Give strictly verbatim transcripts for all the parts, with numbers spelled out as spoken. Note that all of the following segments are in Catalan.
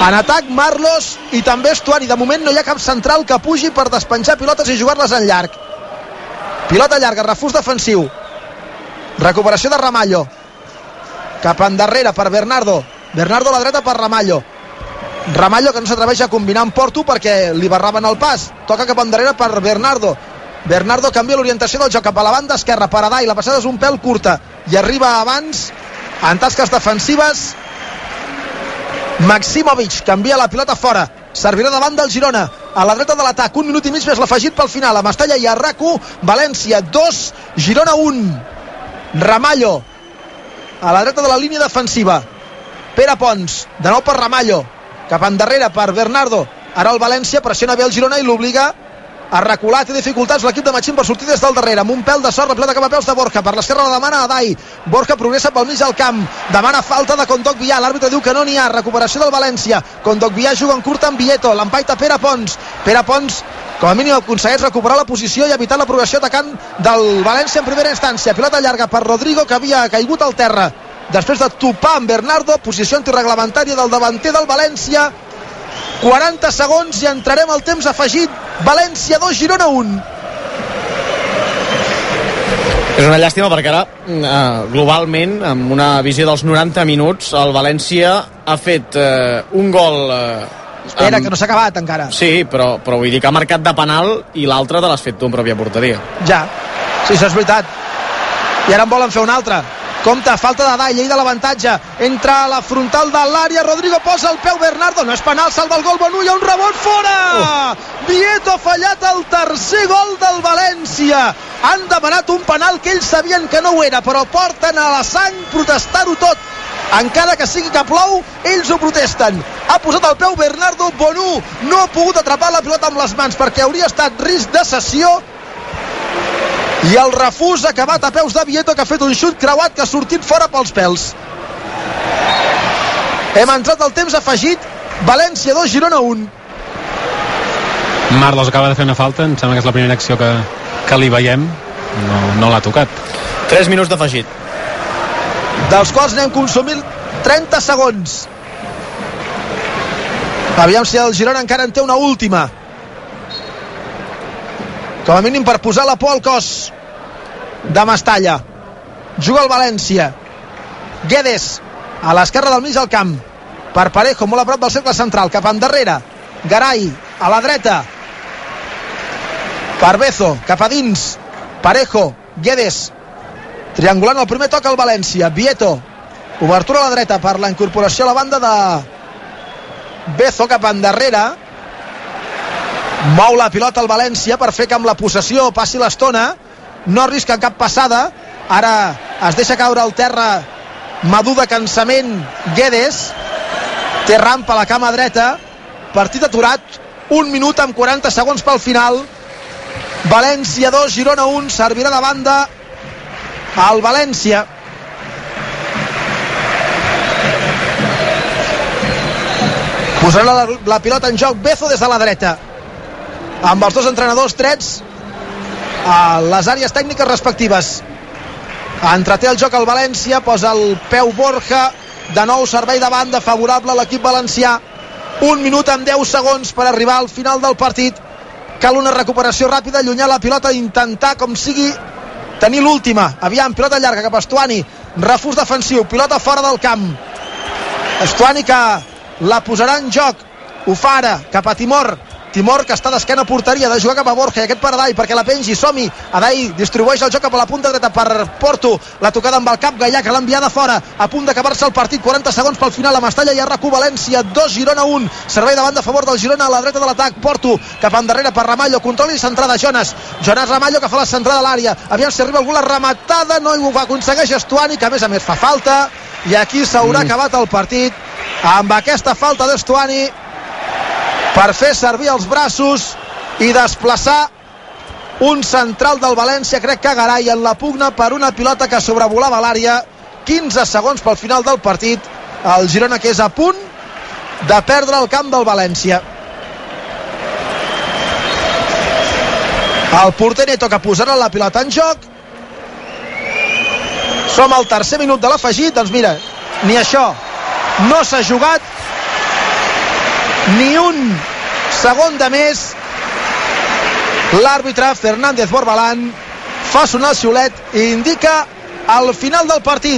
En atac Marlos i també Estuani. De moment no hi ha cap central que pugi per despenjar pilotes i jugar-les en llarg. Pilota llarga, refús defensiu. Recuperació de Ramallo. Cap endarrere per Bernardo. Bernardo a la dreta per Ramallo. Ramallo que no s'atreveix a combinar amb Porto perquè li barraven el pas. Toca cap endarrere per Bernardo. Bernardo canvia l'orientació del joc cap a la banda esquerra per Adai. La passada és un pèl curta i arriba abans en tasques defensives. Maximovic canvia la pilota fora. Servirà davant del Girona a la dreta de l'atac. Un minut i mig més l'afegit pel final. A Mestalla i a R A C u. València dos, Girona un. Ramallo a la dreta de la línia defensiva. Pere Pons, de nou per Ramallo. Cap endarrere per Bernardo. Ara el València pressiona bé el Girona i l'obliga a recular. Té dificultats l'equip de Machín per sortir des del darrere. Amb un pèl de sort, la pilota cap a peus de Borja. Per l'esquerra la demana Adai. Borja progressa pel mig del camp. Demana falta de Kondogbia. L'àrbitre diu que no n'hi ha. Recuperació del València. Kondogbia juga en curt amb Vieto. L'empaita Pere Pons. Pere Pons, com a mínim, aconsegueix recuperar la posició i evitar la progressió atacant del València en primera instància. Pilota llarga per Rodrigo, que havia caigut al terra després de topar amb Bernardo. Posició antirreglamentària del davanter del València. quaranta segons i entrarem al temps afegit. València dos, Girona un. És una llàstima perquè ara, eh, globalment, amb una visió dels noranta minuts, el València ha fet eh, un gol... Eh, Espera, amb... que no s'ha acabat encara. Sí, però, però vull dir que ha marcat de penal i l'altre te l'has fet tu en pròpia porteria. Ja, sí, això és veritat. I ara en volen fer un altre. Compte, falta de Dai, llei de l'avantatge. Entra a la frontal de l'àrea, Rodrigo posa el peu, Bernardo, no és penal, salva el gol, Bonú, hi ha un rebot fora! Oh. Vieto ha fallat el tercer gol del València. Han demanat un penal que ells sabien que no ho era, però porten a la sang protestar-ho tot. Encara que sigui que plou, ells ho protesten. Ha posat el peu Bernardo, Bonú no ha pogut atrapar la pilota amb les mans perquè hauria estat risc de cessió. I el refús ha acabat a peus de Vieto, que ha fet un xut creuat que ha sortit fora pels pèls. Hem entrat al temps afegit. València dos, Girona un. Marlos acaba de fer una falta. Em sembla que és la primera acció que, que li veiem. No, no l'ha tocat. tres minuts d'afegit, dels quals n'hem consumit trenta segons. Aviam si el Girona encara en té una última, com a mínim per posar la por al cos de Mestalla. Juga el València. Guedes a l'esquerra del mig del camp per Parejo, molt a prop del cercle central, cap endarrere Garay a la dreta per Bezo, cap a dins Parejo, Guedes triangulant el primer toc al València. Vieto, obertura a la dreta per la incorporació a la banda de Bezo, cap endarrere. Mou la pilota al València per fer que amb la possessió passi l'estona. No arrisca cap passada. Ara es deixa caure al terra madur de cansament Guedes. Té rampa a la cama dreta. Partit aturat. Un minut amb quaranta segons pel final. València dos, Girona un. Servirà de banda al València. Posarà la, la pilota en joc Bezo des de la dreta, amb els dos entrenadors drets a les àrees tècniques respectives. Entreté el joc al València, posa el peu Borja, de nou servei de banda favorable a l'equip valencià. Un minut amb deu segons per arribar al final del partit. Cal una recuperació ràpida, allunyar la pilota, intentar com sigui tenir l'última. Aviam, pilota llarga cap a Estuani, refús defensiu, pilota fora del camp. Estuani que la posarà en joc, ho fa ara cap a Timor. Timor que està d'esquena a porteria, de jugar cap a Borja, i aquest per Adai perquè la pengi. Som-hi, Adai distribueix el joc cap a la punta dreta per Porto, la tocada amb el cap Gaià, que l'ha enviada fora, a punt d'acabar-se el partit. Quaranta segons pel final. A Mestalla i a R A C u. València dos, Girona un. Servei de banda a favor del Girona a la dreta de l'atac. Porto cap endarrere per Ramallo, control i centrada Jonas Jonas Ramallo, que fa la centrada a l'àrea. Aviam si arriba algú, la rematada no ho aconsegueix Estuani, que a més a més fa falta, i aquí s'haurà mm. acabat el partit amb aquesta falta d'Estuani per fer servir els braços i desplaçar un central del València, crec que Garay, en la pugna per una pilota que sobrevolava l'àrea. Quinze segons pel final del partit. El Girona que és a punt de perdre el camp del València. El porter Neto, que posarà la pilota en joc. Som al tercer minut de l'afegit. Doncs mira, ni això no s'ha jugat. ni un segon de més. L'àrbitre Fernández Borbalán fa sonar el xiulet i indica el final del partit.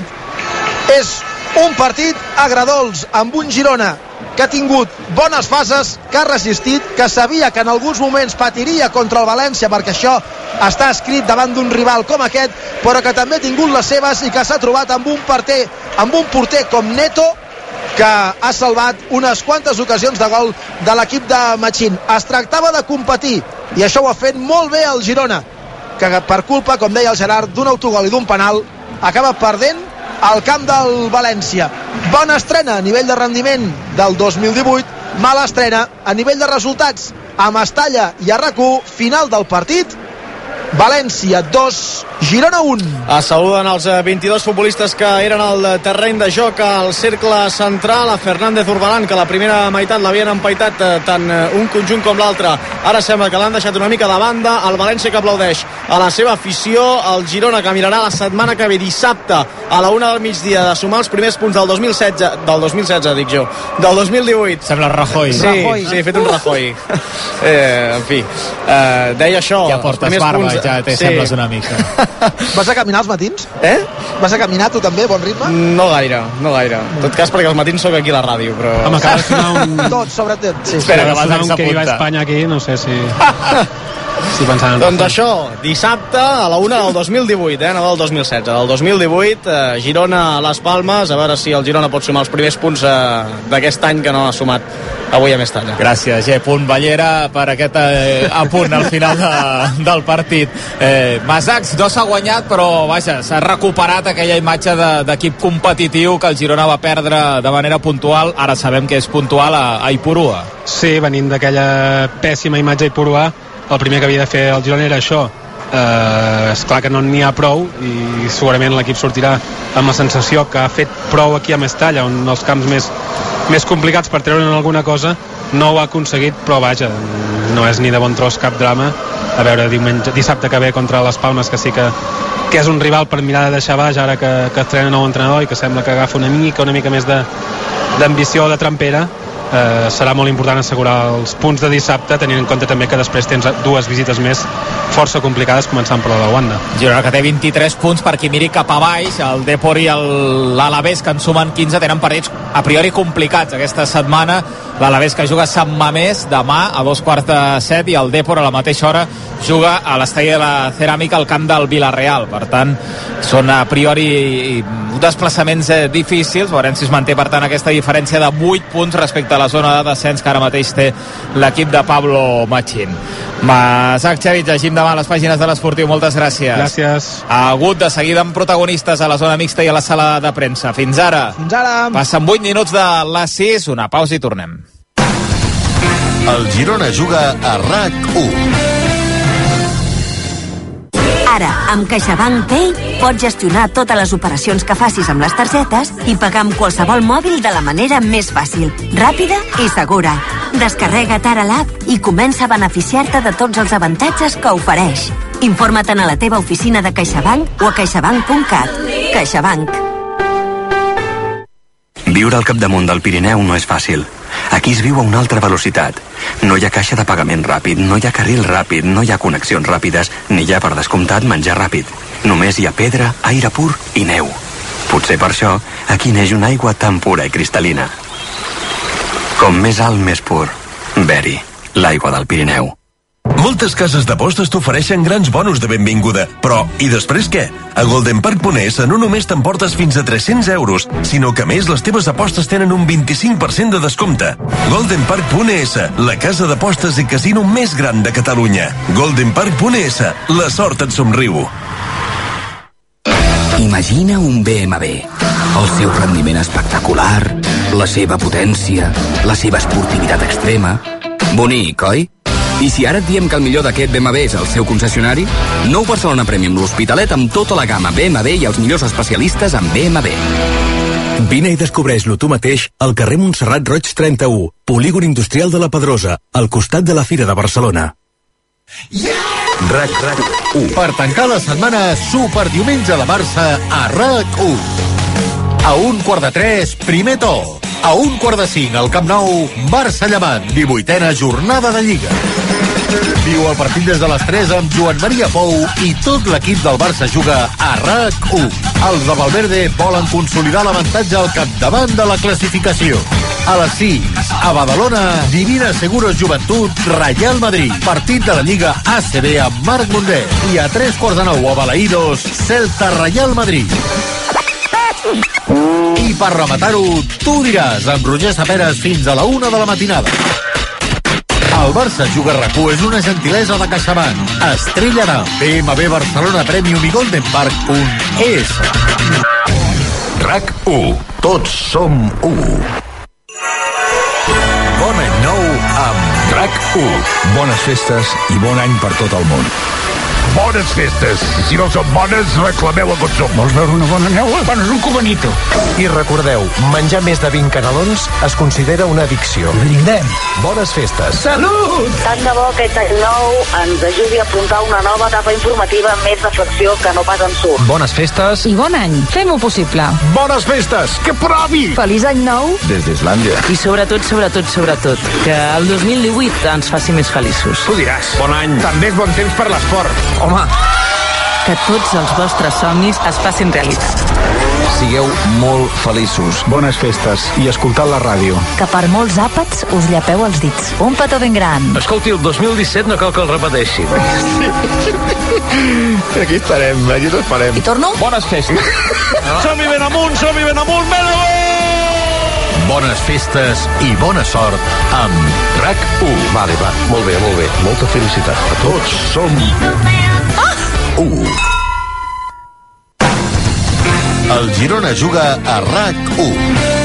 És un partit agradols amb un Girona que ha tingut bones fases, que ha resistit, que sabia que en alguns moments patiria contra el València, perquè això està escrit davant d'un rival com aquest, però que també ha tingut les seves i que s'ha trobat amb un porter, amb un porter com Neto, que ha salvat unes quantes ocasions de gol de l'equip de Machín. Es tractava de competir i això ho ha fet molt bé el Girona, que per culpa, com deia el Gerard, d'un autogol i d'un penal acaba perdent al camp del València. Bona estrena a nivell de rendiment del dos mil divuit, mala estrena a nivell de resultats a Mestalla i a RAC u. Final del partit, València dos, Girona un. Es saluden els vint-i-dos futbolistes que eren al terreny de joc al cercle central, a Fernández Borbalán, que la primera meitat l'havien empaitat tant un conjunt com l'altre. Ara sembla que l'han deixat una mica de banda. El València que aplaudeix a la seva afició, el Girona que mirarà la setmana que ve, dissabte a la una del migdia, de sumar els primers punts del dos mil setze, del dos mil setze dic jo, del dos mil divuit. Sembla Rajoy. Sí, Rajoy. sí, he fet un Rajoy. eh, en fi, eh, deia això. Ja portes barba, punts... ja te sí. Sembles una mica. Vas a caminar els matins? Eh? Vas a caminar tu també, bon ritme? No gaire, no gaire. En tot cas, perquè els matins sóc aquí a la ràdio, però... Home, acaba de sonar un... Tot, sobretot. Sí. Espera, que Acaba de sonar un que iba a s'apunta. Espanya aquí, no sé si... si pensant en Doncs això, dissabte a la una del dos mil divuit, eh? No del dos mil setze, del dos mil divuit, eh, Girona a les Palmes, a veure si el Girona pot sumar els primers punts eh, d'aquest any que no ha sumat avui a Mestalla. Gràcies, G. Ballera, per aquest eh, apunt al final de, del partit. Eh, Masacs no s'ha guanyat, però vaja, s'ha recuperat aquella imatge de, d'equip competitiu que el Girona va perdre de manera puntual. Ara sabem que és puntual a, a Ipurua. Sí, venint d'aquella pèssima imatge a Ipurua, el primer que havia de fer el Girona era això. Eh, és clar que no n'hi ha prou i segurament l'equip sortirà amb la sensació que ha fet prou aquí a Mestalla, on els camps més, més complicats per treure'n alguna cosa no ho ha aconseguit, però vaja, no és ni de bon tros cap drama. A veure, diumenge, dissabte que ve contra les Palmes, que sí que, que és un rival per mirar de deixar baix ara que, que estrena nou entrenador i que sembla que agafa una mica una mica més de, d'ambició de trampera. Eh, serà molt important assegurar els punts de dissabte, tenint en compte també que després tens dues visites més força complicades, començant per la de Wanda. Girona que té vint-i-tres punts, per qui miri cap a baix, el Depor i el, l'Alavés, que en sumen quinze, tenen partits a priori complicats aquesta setmana. L'Alavés que juga a Sant Mamés demà a dos quarts de set i el Depor a la mateixa hora juga a l'estadi de la Ceràmica al camp del Vilareal. Per tant, són a priori desplaçaments eh, difícils. Veurem si es manté, per tant, aquesta diferència de vuit punts respecte a la zona de descens que ara mateix té l'equip de Pablo Machín. Masac, Xavi, llegim demà a les pàgines de l'Esportiu. Moltes gràcies. Gràcies. Agut de seguida amb protagonistes a la zona mixta i a la sala de premsa. Fins ara. Fins ara. Passen vuit minuts de les sis, una pausa i tornem. El Girona juga a RAC u. Ara, amb CaixaBank Pay, pots gestionar totes les operacions que facis amb les targetes i pagar amb qualsevol mòbil de la manera més fàcil, ràpida i segura. Descarrega't ara l'app i comença a beneficiar-te de tots els avantatges que ofereix. Informa-te'n a la teva oficina de CaixaBank o a caixabank punt cat. CaixaBank. Viure al capdamunt del Pirineu no és fàcil. Aquí es viu a una altra velocitat. No hi ha caixa de pagament ràpid, no hi ha carril ràpid, no hi ha connexions ràpides, ni hi ha, per descomptat, menjar ràpid. Només hi ha pedra, aire pur i neu. Potser per això aquí neix una aigua tan pura i cristal·lina. Com més alt, més pur. Beri, l'aigua del Pirineu. Moltes cases d'apostes t'ofereixen grans bonus de benvinguda, però i després què? A Golden Park punt es no només t'emportes fins a tres-cents euros, sinó que a més les teves apostes tenen un vint-i-cinc per cent de descompte. Golden Park punt es, la casa d'apostes i casino més gran de Catalunya. Golden Park punt es, la sort et somriu. Imagina un B M W. El seu rendiment espectacular, la seva potència, la seva esportivitat extrema. Bonic, oi? I si ara et diem que el millor d'aquest B M W és el seu concessionari? Nou Barcelona Premium, l'Hospitalet amb tota la gamma B M W i els millors especialistes en B M W. Vine i descobreix-lo tu mateix al carrer Montserrat Roig trenta-u, Polígon Industrial de la Pedrosa, al costat de la Fira de Barcelona. RAC u. Per tancar la setmana, Super Diumenge a la Barça a RAC u. A un quart de tres, primer to. A un quart de cinc al Camp Nou, Barça-Llevant, divuitena jornada de Lliga. Viu el partit des de les tres amb Joan Maria Pou i tot l'equip del Barça juga a RAC u. Els de Valverde volen consolidar l'avantatge al capdavant de la classificació. A les sis, a Badalona, Divina Seguros Joventut, Real Madrid. Partit de la Lliga A C B amb Marc Mundet. I a tres quarts de nou a Balaïdos, Celta Real Madrid. I per rematar-ho, tu diràs, amb Roger Saperes fins a la una de la matinada. El Barça Juga a RAC u és una gentilesa de CaixaBank. Estrella d'Am, B M W Barcelona Premium i Golden Park punt E S. RAC u. Tots som u. Bon any nou amb RAC u. Bones festes i bon any per tot el món. Bones festes. Si no són bones, reclameu a consum. Vols veure una bona neula? Bueno, és un cubanito. I recordeu, menjar més de vint canelons es considera una addicció. Brindem. Bones festes. Salut! Tant de bo aquest any nou ens ajudi a afrontar una nova etapa informativa amb més reflexió que no pas ensurt. Bones festes. I bon any. Fem-ho possible. Bones festes. Que provi! Feliç any nou. Des d'Islàndia. I sobretot, sobretot, sobretot, que el dos mil divuit ens faci més feliços. Tu diràs. Bon any. També és bon temps per l'esport. Home. Que tots els vostres somnis es facin realitat. Sigueu molt feliços. Bones festes. I escoltau la ràdio. Que per molts àpats us llepeu els dits. Un petó ben gran. Escolti, el dos mil disset no cal que el repeteixi. Aquí estarem, aquí t'esperem. I torno? Bones festes. Som-hi ben amunt, som-hi ben amunt, ben amunt! Bones festes i bona sort amb RAC u. Vale, va, molt bé, molt bé. Molta felicitat a tots. Som u. El Girona juga a RAC u.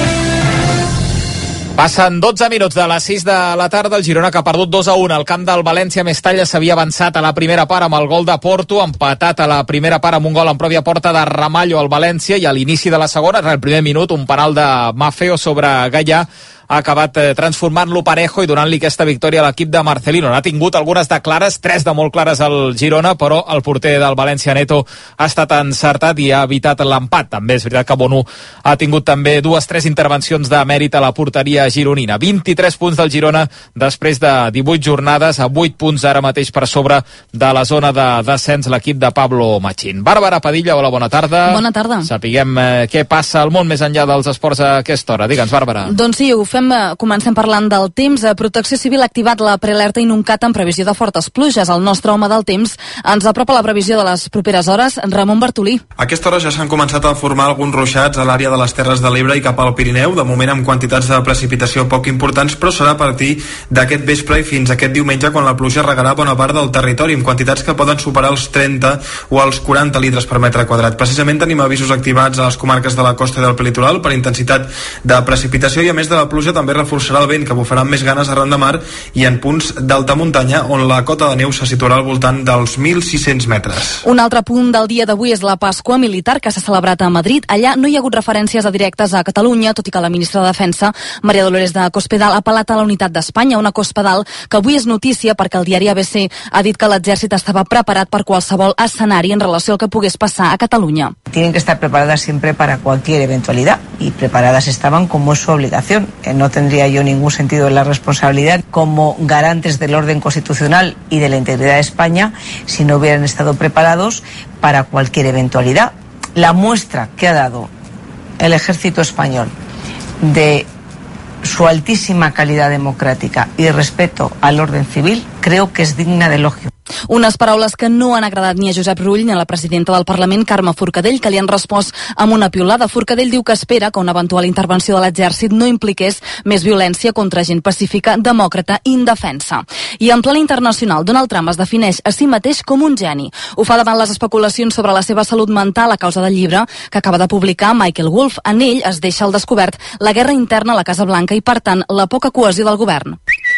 Passen dotze minuts de les sis de la tarda. El Girona, que ha perdut dos a un al camp del València Mestalla, s'havia avançat a la primera part amb el gol de Porto, empatat a la primera part amb un gol en pròpia porta de Ramallo al València, i a l'inici de la segona, en el primer minut, un penal de Maffeo sobre Gallà ha acabat eh, transformant-lo Parejo i donant-li aquesta victòria a l'equip de Marcelino. N'ha tingut algunes de clares, tres de molt clares al Girona, però el porter del València, Neto, ha estat encertat i ha evitat l'empat. També és veritat que Bonu ha tingut també dues, tres intervencions de mèrit a la porteria gironina. vint-i-tres punts del Girona després de divuit jornades, a vuit punts ara mateix per sobre de la zona de descens l'equip de Pablo Machín. Bàrbara Padilla, hola, bona tarda. Bona tarda. Sapiguem eh, què passa al món més enllà dels esports a aquesta hora. Digue'ns, Bàrbara. Doncs sí, ho fem. Comencem parlant del temps. Protecció Civil ha activat la prealerta inuncat en previsió de fortes pluges. El nostre home del temps ens apropa la previsió de les properes hores. Ramon Bartolí. A aquesta hora ja s'han començat a formar alguns ruixats a l'àrea de les Terres de l'Ebre i cap al Pirineu, de moment amb quantitats de precipitació poc importants, però serà a partir d'aquest vespre i fins aquest diumenge, quan la pluja regarà bona part del territori, amb quantitats que poden superar els trenta o els quaranta litres per metre quadrat. Precisament tenim avisos activats a les comarques de la costa i del prelitoral per intensitat de precipitació, i a més de la pluja també reforçarà el vent, que bufarà amb més ganes arran de mar i en punts d'alta muntanya on la cota de neu se situarà al voltant dels mil sis-cents metres. Un altre punt del dia d'avui és la Pasqua Militar, que s'ha celebrat a Madrid. Allà no hi ha hagut referències a directes a Catalunya, tot i que la ministra de Defensa, Maria Dolores de Cospedal, ha apel·lat a la unitat d'Espanya, una Cospedal que avui és notícia perquè el diari A B C ha dit que l'exèrcit estava preparat per qualsevol escenari en relació al que pogués passar a Catalunya. Tienen que estar preparadas siempre para cualquier eventualidad, y preparadas estaban como es su obligación. Eh, no tendría yo ningún sentido en la responsabilidad como garantes del orden constitucional y de la integridad de España si no hubieran estado preparados para cualquier eventualidad. La muestra que ha dado el ejército español de su altísima calidad democrática y respeto al orden civil creo que es digna de elogio. Unes paraules que no han agradat ni a Josep Rull ni a la presidenta del Parlament, Carme Forcadell, que li han respost amb una piulada. Forcadell diu que espera que una eventual intervenció de l'exèrcit no impliqués més violència contra gent pacífica, demòcrata i indefensa. I en plan internacional, Donald Trump es defineix a si mateix com un geni. Ho fa davant les especulacions sobre la seva salut mental a causa del llibre que acaba de publicar Michael Wolff. En ell es deixa al descobert la guerra interna a la Casa Blanca i, per tant, la poca cohesió del govern.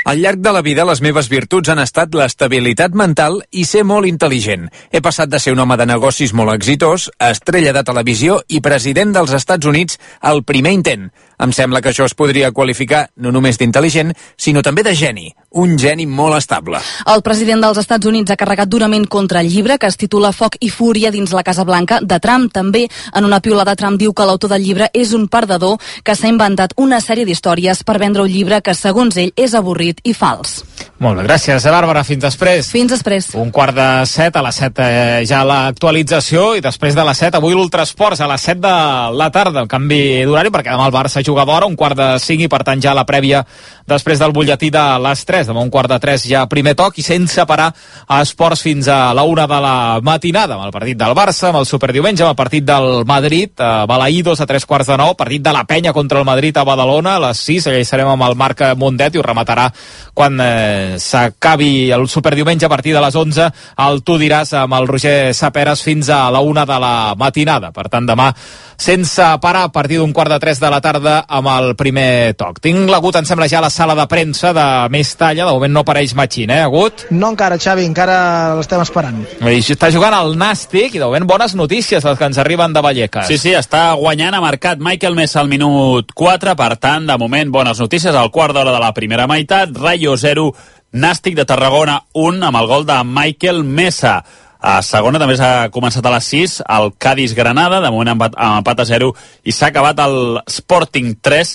Al llarg de la vida, les meves virtuts han estat l'estabilitat mental i ser molt intel·ligent. He passat de ser un home de negocis molt exitós, estrella de televisió i president dels Estats Units al primer intent. Em sembla que això es podria qualificar no només d'intel·ligent, sinó també de geni. Un geni molt estable. El president dels Estats Units ha carregat durament contra el llibre que es titula Foc i fúria dins la Casa Blanca de Trump. També en una piulada Trump diu que l'autor del llibre és un perdedor que s'ha inventat una sèrie d'històries per vendre un llibre que, segons ell, és avorrit i fals. Molt bé, gràcies, Bàrbara. Fins després. Fins després. Un quart de set, a les set eh, ja l'actualització, i després de les set, avui l'Ultrasports, a les set de la tarda, el canvi d'horari, perquè demà el Barça juga d'hora, un quart de cinc, i per tant ja la prèvia després del butlletí de les tres. Demà un quart de tres ja primer toc, i sense parar a esports fins a la una de la matinada, amb el partit del Barça, amb el superdiumenge, amb el partit del Madrid, a Balaïdos a tres quarts de nou, partit de la Penya contra el Madrid a Badalona, a les sis, allà hi serem amb el Marc Mundet, i ho rematarà quan eh, s'acabi el superdiumenge a partir de les onze, el Tu diràs amb el Roger Saperes fins a la una de la matinada. Per tant, demà sense parar, a partir d'un quart de tres de la tarda amb el primer toc. Tinc l'Agut, em sembla, ja a la sala de premsa de més talla. De moment no apareix Machín, eh, Agut? No encara, Xavi, encara l'estem esperant. I està jugant el Nàstic, i de moment bones notícies les que ens arriben de Vallecas. Sí, sí, està guanyant, ha marcat Michael Mesa al minut quatre, per tant, de moment bones notícies. Al quart d'hora de la primera meitat, Rayo zero, Nàstic de Tarragona un, amb el gol de Michael Mesa. A segona també s'ha començat a les sis, el Cádiz-Granada, de moment amb empat a zero, i s'ha acabat el Sporting tres,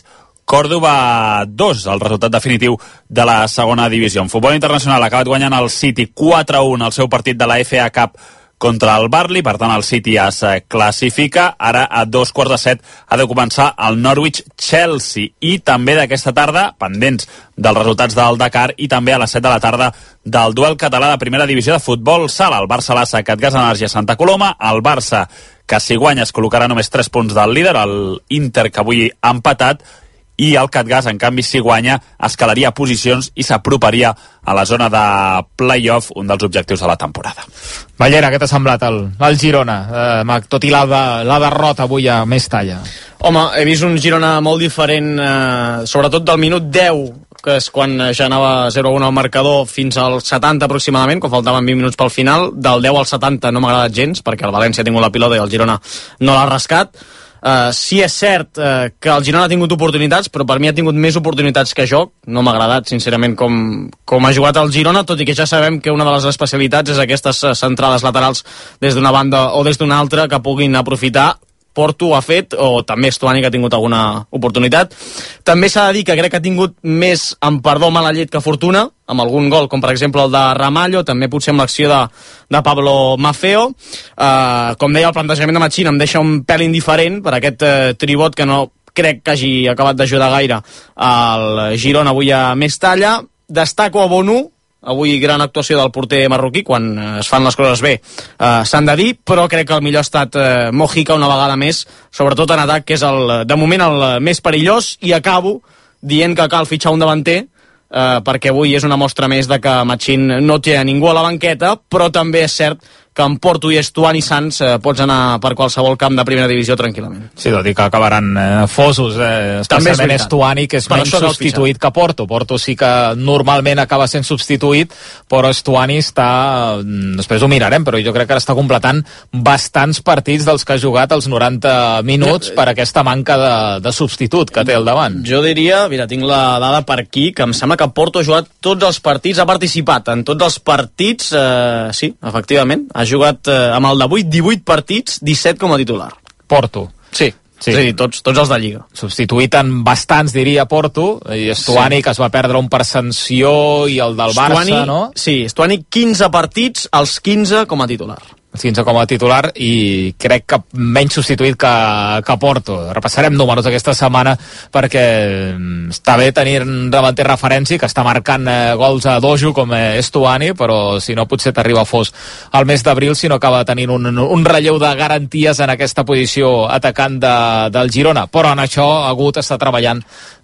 Córdoba dos, el resultat definitiu de la segona divisió. En futbol internacional ha acabat guanyant el City quatre a un al seu partit de la F A Cup contra el Burnley, per tant el City ja es classifica. Ara a dos quarts de set ha de començar el Norwich-Chelsea, i també d'aquesta tarda, pendents dels resultats del Dakar, i també a les set de la tarda del duel català de primera divisió de futbol sala, el Barça-Lassa, Catgas Energia Santa Coloma. El Barça, que si guanya es col·locarà només tres punts del líder, el Inter, que avui ha empatat, i el Catgas, en canvi, si guanya, escalaria posicions i s'aproparia a la zona de play-off, un dels objectius de la temporada. Ballera, què t'ha semblat el, el Girona, eh, tot i la, de, la derrota avui a Mestalla? Home, he vist un Girona molt diferent, eh, sobretot del minut deu, que és quan ja anava zero a un al marcador, fins al setanta aproximadament, quan faltaven vint minuts pel final. Del deu al setanta no m'ha agradat gens, perquè el València ha tingut la pilota i el Girona no l'ha rascat. Uh, sí, és cert uh, que el Girona ha tingut oportunitats, però per mi ha tingut més oportunitats que joc. No m'ha agradat, sincerament, com, com ha jugat el Girona, tot i que ja sabem que una de les especialitats és aquestes uh, centrades laterals des d'una banda o des d'una altra que puguin aprofitar. Porto ho ha fet, o també Estuani, que ha tingut alguna oportunitat. També s'ha de dir que crec que ha tingut més, amb perdó, mala llet que fortuna, amb algun gol, com per exemple el de Ramallo, també potser amb l'acció de, de Pablo Maffeo. Uh, com deia, el plantejament de Machín em deixa un pèl indiferent per aquest uh, tribot que no crec que hagi acabat d'ajudar gaire al Girona avui a Mestalla. Destaco a Bonu, avui gran actuació del porter marroquí, quan es fan les coses bé, eh, s'han de dir, però crec que el millor ha estat eh, Mojica una vegada més, sobretot en atac, que és el, de moment el més perillós. I acabo dient que cal fitxar un davanter, eh, perquè avui és una mostra més de que Machín no té a ningú a la banqueta, però també és cert que en Porto i Estuani Sans eh, pots anar per qualsevol camp de primera divisió tranquil·lament. Sí, tot i que acabaran eh, fosos, eh, especialment Estuani, que és per menys substituït que Porto. Porto sí que normalment acaba sent substituït, però Estuani està... Després ho mirarem, però jo crec que ara està completant bastants partits dels que ha jugat els noranta minuts per aquesta manca de, de substitut que té al davant. Jo diria, mira, tinc la dada per aquí, que em sembla que Porto ha jugat tots els partits, ha participat en tots els partits, eh, sí, efectivament, ha jugat eh, amb el d'avui divuit partits, disset com a titular. Porto. Sí, sí. És a dir, tots, tots els de Lliga. Substituït en bastants, diria, Porto, i Estuani, sí, que es va perdre un per sanció, i el del Estuani, Barça, no? Sí, Estuani quinze partits, els quinze com a titular. quinze com a titular, i crec que menys substituït que, que Porto. Repassarem números aquesta setmana, perquè està bé tenir un davanter referència que està marcant eh, gols a dojo com eh, Estuani, però si no potser t'arriba fos al mes d'abril si no acaba tenint un, un relleu de garanties en aquesta posició atacant de, del Girona. Però en això Agut està treballant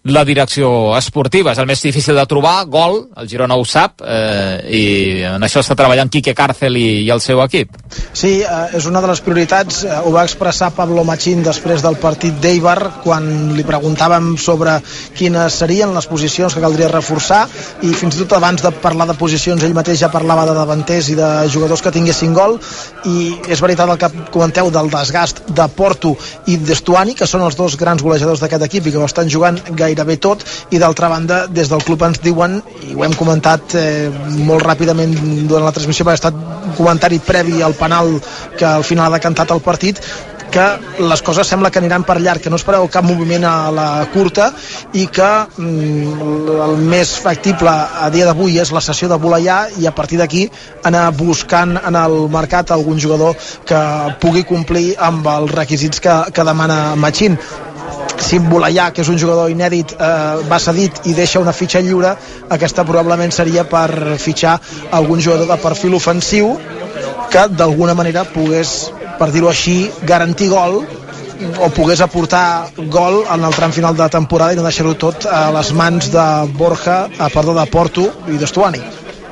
la direcció esportiva. És el més difícil de trobar, gol, el Girona ho sap, eh, i en això està treballant Quique Cárcel i, i el seu equip. Sí, eh, és una de les prioritats, eh, ho va expressar Pablo Machín després del partit d'Eibar, quan li preguntàvem sobre quines serien les posicions que caldria reforçar, i fins i tot abans de parlar de posicions ell mateix ja parlava de davanters i de jugadors que tinguessin gol, i és veritat el que comenteu del desgast de Porto i d'Estuani, que són els dos grans golejadors d'aquest equip i que ho estan jugant gairebé tot, i d'altra banda des del club ens diuen, i ho hem comentat eh, molt ràpidament durant la transmissió perquè ha estat un comentari previ al penal que al final ha decantat el partit, que les coses sembla que aniran per llarg, que no espereu cap moviment a la curta i que mm, el més factible a dia d'avui és la cessió de Bolayà, i a partir d'aquí anar buscant en el mercat algun jugador que pugui complir amb els requisits que, que demana Machín. Si Bolayà, que és un jugador inèdit, eh, va cedit i deixa una fitxa lliure, aquesta probablement seria per fitxar algun jugador de perfil ofensiu que d'alguna manera pogués, per dir-ho així, garantir gol o pogués aportar gol en el tram final de temporada i no deixar-ho tot a les mans de Borja, a perdó, de Porto i d'Estuani.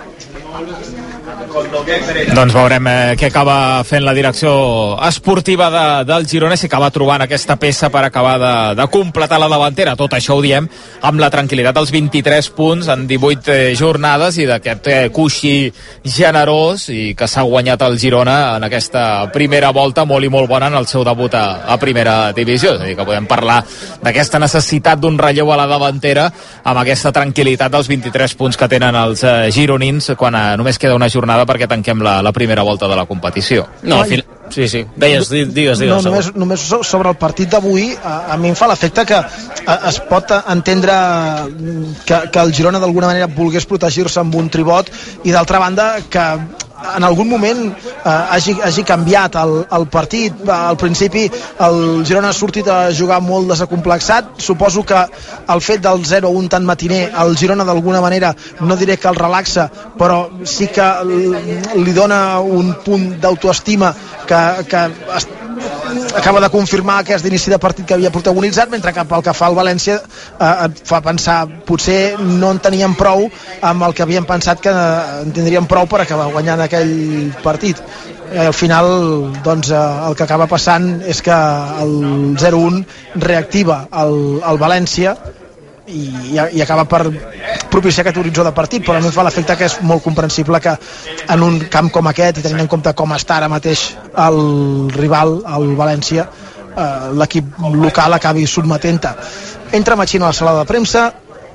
Doncs veurem eh, què acaba fent la direcció esportiva de, del Girona, si acaba trobant aquesta peça per acabar de, de completar la davantera. Tot això ho diem amb la tranquil·litat dels vint-i-tres punts en divuit eh, jornades i d'aquest eh, coixí generós i que s'ha guanyat el Girona en aquesta primera volta molt i molt bona en el seu debut a, a primera divisió. És a dir, que podem parlar d'aquesta necessitat d'un relleu a la davantera amb aquesta tranquil·litat dels vint-i-tres punts que tenen els eh, gironins quan eh, només queda una jornada perquè tanquem la, la primera volta de la competició. No, al final... Sí, sí. Deies, digues, digues. No, només, només sobre el partit d'avui, a, a mi em fa l'efecte que a, es pot entendre que, que el Girona d'alguna manera volgués protegir-se amb un tribot i d'altra banda que en algun moment eh, hagi, hagi canviat el, el partit. Al principi el Girona ha sortit a jugar molt desacomplexat, suposo que el fet del zero un tan matiner el Girona d'alguna manera, no diré que el relaxa, però sí que li dona un punt d'autoestima que, que es, acaba de confirmar aquest inici de partit que havia protagonitzat, mentre que pel que fa al València eh, et fa pensar, potser no en tenien prou amb el que havien pensat que en tindrien prou per acabar guanyant aquell partit. I al final doncs, el que acaba passant és que el zero un reactiva el, el València i, i acaba per propiciar aquest horitzó de partit, però a mi em fa l'efecte que és molt comprensible que en un camp com aquest, i tenint en compte com està ara mateix el rival, el València, eh, l'equip local acabi sotmetent-te. Entra Machín a la sala de premsa,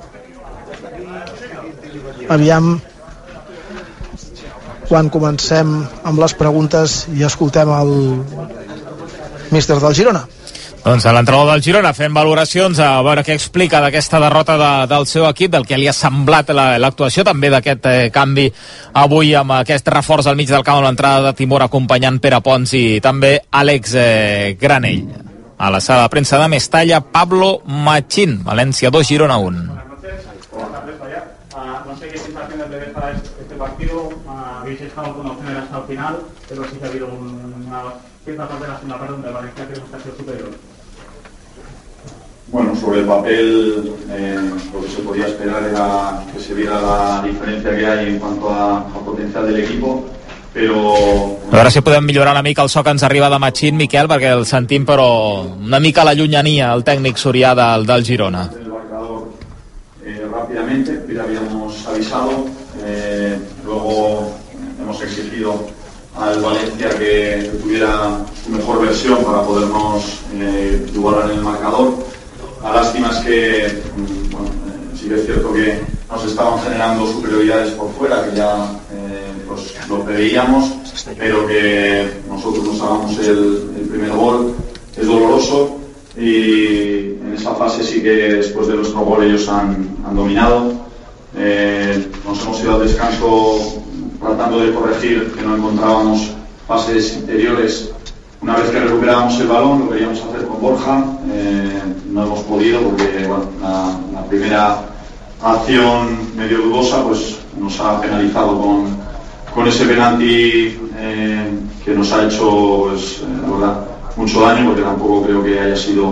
aviam quan comencem amb les preguntes i escoltem el míster del Girona. Doncs a l'entrenador del Girona fent valoracions a veure què explica d'aquesta derrota de, del seu equip, del que li ha semblat l'actuació, la, també d'aquest eh, canvi avui amb aquest reforç al mig del camp amb l'entrada de Timor acompanyant Pere Pons i també Àlex eh, Granell. A la sala de premsa de Mestalla, Pablo Machín, València dos, Girona un. No sé qué sensaciones le deja este partido. Habéis estado con opciones hasta el final, pero sí que ha habido una cierta parte de la segunda parte donde Valencia creo que ha sido superior. Bueno, sobre el papel eh, lo que se podía esperar era que se viera la diferencia que hay en cuanto a, a potencial del equipo, però... A veure si podem millorar una mica el so que ens arriba de Machín, Miquel, perquè el sentim però una mica a la llunyania, el tècnic sorià del, del Girona. El marcador eh, rápidamente, ya habíamos avisado, eh, luego hemos exigido al Valencia que, que tuviera su mejor versión para podernos eh, igualar en el marcador. La lástima es que, bueno, eh, sí que es cierto que nos estaban generando superioridades por fuera, que ya eh, pues lo preveíamos, pero que nosotros nos hagamos el, el primer gol es doloroso y en esa fase sí que después de nuestro gol ellos han, han dominado. Eh, nos hemos ido al descanso tratando de corregir que no encontrábamos pases interiores. Una vez que recuperábamos el balón, lo queríamos hacer con Borja, eh, no hemos podido porque bueno, la, la primera acción medio dudosa pues nos ha penalizado con, con ese penalti eh, que nos ha hecho pues, eh, la verdad, mucho daño, porque tampoco creo que haya sido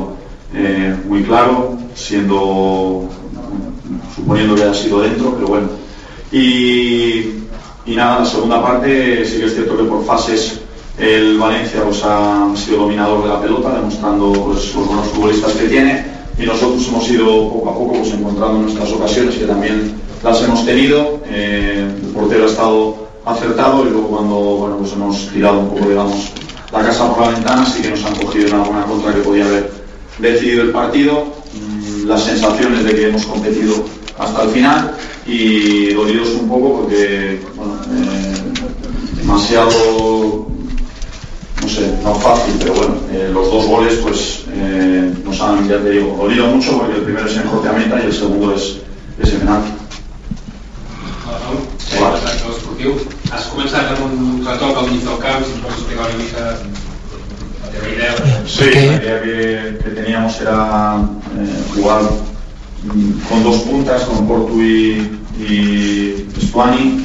eh, muy claro, siendo, suponiendo que haya sido dentro, pero bueno. Y, y nada, la segunda parte sí que es cierto que por fases el Valencia pues, ha sido dominador de la pelota, demostrando pues, los buenos futbolistas que tiene, y nosotros hemos ido poco a poco pues, encontrando nuestras ocasiones, que también las hemos tenido. Eh, el portero ha estado acertado, y luego cuando bueno, pues hemos tirado un poco, digamos, la casa por la ventana, sí que nos han cogido en alguna contra que podía haber decidido el partido. Mm, las sensaciones de que hemos competido hasta el final, y dolidos un poco porque bueno, eh, demasiado, no sé, no fácil, pero bueno, eh, los dos goles pues eh, nos han, ya te digo, dolido mucho, porque el primero es en propia meta y el segundo es ese penalti. Sí, exacte, l'esportiu. Has començat amb un retoc al mig del camp, si ens pots explicar una mica la teva idea. Sí, la idea que, que teníamos era eh, jugar con dos puntas, con Portu y, y Stuani.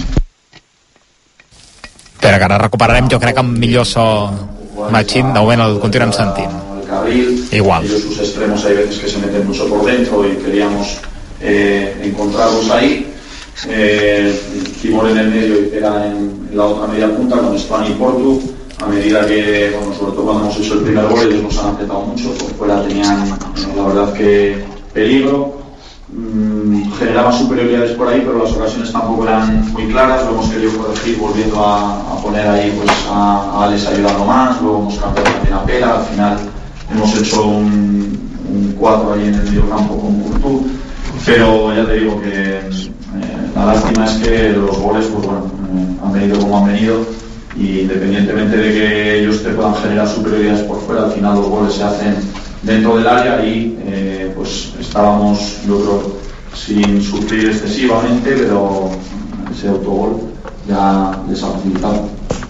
Espera, que ara recuperarem, jo crec, amb millor so Machín. De moment el continuem sentint. Carril, igual. Ellos, sus extremos, hay veces que se meten mucho por dentro y queríamos eh, encontrarlos ahí. Eh, Timor en el medio y Pera en, en la otra media punta con Stuani y Portu. A medida que, bueno, sobre todo cuando hemos hecho el primer gol, ellos nos han apretado mucho, por fuera tenían, eh, la verdad que peligro. Mm, generaban superioridades por ahí, pero las ocasiones tampoco eran muy claras. Lo hemos querido corregir volviendo a, a poner ahí pues a, a Alex ayudando más. Luego hemos cambiado también a Pera. Al final hemos hecho un cuatro ahí en el medio campo con Courtois, pero ya te digo que eh, la lástima es que los goles pues bueno eh, han venido como han venido, y independientemente de que ellos te puedan generar superioridades por fuera, al final los goles se hacen dentro del área, y eh, pues estábamos, yo creo, sin sufrir excesivamente, pero ese autogol ya les ha facilitado.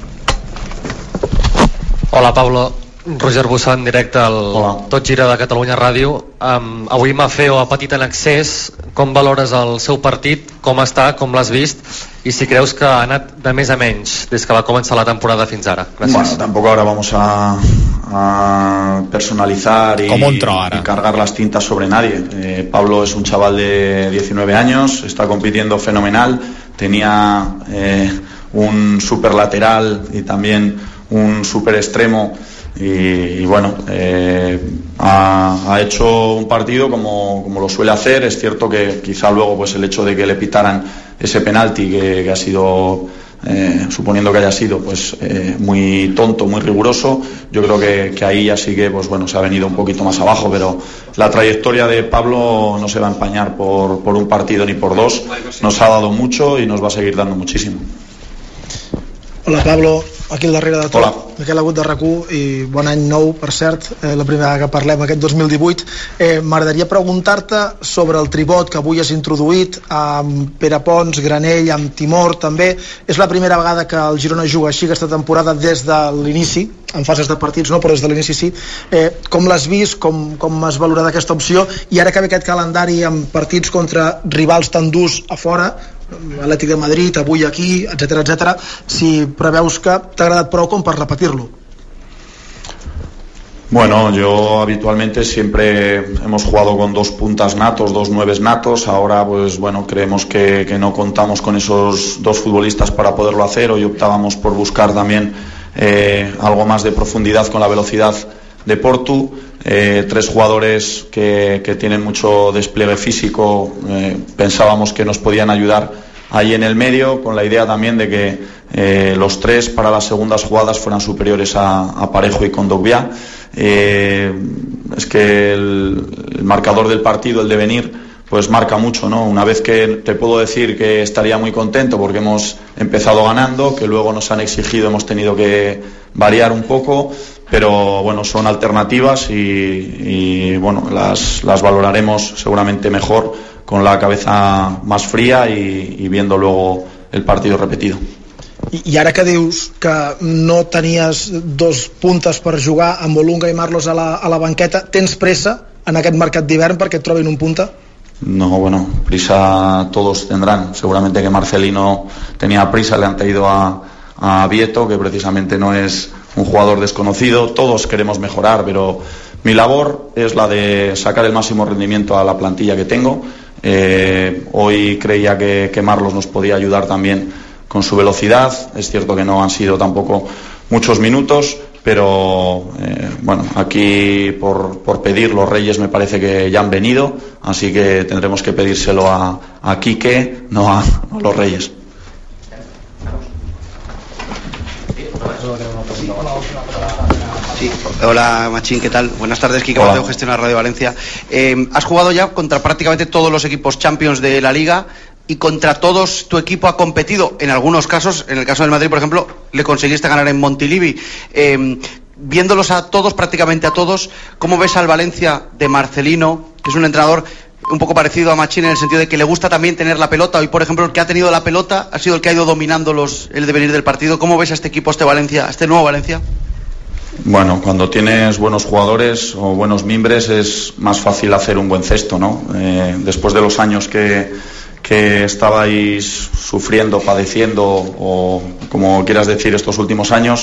Hola Pablo, Roger Bussà en directe al Hola. Tot Gira de Catalunya Ràdio. Um, avui Mafeo ha patit en excés. Com valores el seu partit? Com està? Com l'has vist? Y si creus que ha anat de més a menys des que va començar la temporada fins ara. Gràcies. Bueno, tampoco ahora vamos a, a personalizar y, y cargar las tintas sobre nadie. Eh, Pablo es un chaval de diecinueve años, está compitiendo fenomenal, tenía eh, un super lateral y también un super extremo, y, y bueno, eh, ha, ha hecho un partido como, como lo suele hacer. Es cierto que quizá luego pues el hecho de que le pitaran ese penalti que, que ha sido, eh, suponiendo que haya sido pues eh, muy tonto, muy riguroso, yo creo que, que ahí ya sí que pues bueno se ha venido un poquito más abajo, pero la trayectoria de Pablo no se va a empañar por, por un partido ni por dos. Nos ha dado mucho y nos va a seguir dando muchísimo. Hola Pablo, aquí al darrere de tot. Hola. Miquel Agut de RAC u, i bon any nou, per cert, eh, la primera que parlem aquest dos mil divuit. Eh, M'agradaria preguntar-te sobre el tribot que avui has introduït amb Pere Pons, Granell, amb Timor també. És la primera vegada que el Girona juga així aquesta temporada des de l'inici, en fases de partits no, però des de l'inici sí. Eh, com l'has vist, com, com has valorat aquesta opció, i ara que ve aquest calendari amb partits contra rivals tan durs a fora, Atlètic de Madrid, avui aquí, etcètera, etcètera, si preveus que t'ha agradat prou com per repetir-lo? Bueno, yo habitualmente siempre hemos jugado con dos puntas natos, dos nueves natos. Ahora, pues bueno, creemos que, que no contamos con esos dos futbolistas para poderlo hacer. Hoy optábamos por buscar también eh, algo más de profundidad con la velocidad de Portu. Eh, tres jugadores que, que tienen mucho despliegue físico, eh, pensábamos que nos podían ayudar ahí en el medio, con la idea también de que eh, los tres para las segundas jugadas fueran superiores a, a Parejo y Kondogbia. Eh, es que el, el marcador del partido, el devenir, pues marca mucho, ¿no? Una vez que te puedo decir que estaría muy contento porque hemos empezado ganando, que luego nos han exigido, hemos tenido que variar un poco, pero bueno, son alternativas y, y bueno, las, las valoraremos seguramente mejor con la cabeza más fría y, y viendo luego el partido repetido. I, I ara que dius que no tenies dos puntes per jugar amb Olunga i Marlos a la, a la banqueta, tens pressa en aquest mercat d'hivern perquè et trobin un punta? No, bueno, prisa todos tendrán. Seguramente que Marcelino tenía prisa, le han traído a, a Vieto, que precisamente no es un jugador desconocido. Todos queremos mejorar, pero, Mi labor es la de sacar el máximo rendimiento a la plantilla que tengo. Eh, hoy creía que, que Marlos nos podía ayudar también con su velocidad. Es cierto que no han sido tampoco muchos minutos, pero eh, bueno, aquí por, por pedir los Reyes me parece que ya han venido, así que tendremos que pedírselo a, a Quique, no a, a los Reyes. Sí. Hola Machín, ¿qué tal? Buenas tardes, Quique Mateo, Gestionar Radio Valencia. Eh, has jugado ya contra prácticamente todos los equipos Champions de la Liga y contra todos tu equipo ha competido. En algunos casos, en el caso del Madrid, por ejemplo, le conseguiste ganar en Montilivi. Eh, viéndolos a todos, prácticamente a todos, ¿cómo ves al Valencia de Marcelino, que es un entrenador un poco parecido a Machín en el sentido de que le gusta también tener la pelota? Hoy, por ejemplo, el que ha tenido la pelota ha sido el que ha ido dominando los, el devenir del partido. ¿Cómo ves a este equipo, a este Valencia, a este nuevo Valencia? Bueno, cuando tienes buenos jugadores o buenos mimbres es más fácil hacer un buen cesto, ¿no? Eh, después de los años que, que estabais sufriendo, padeciendo o como quieras decir estos últimos años,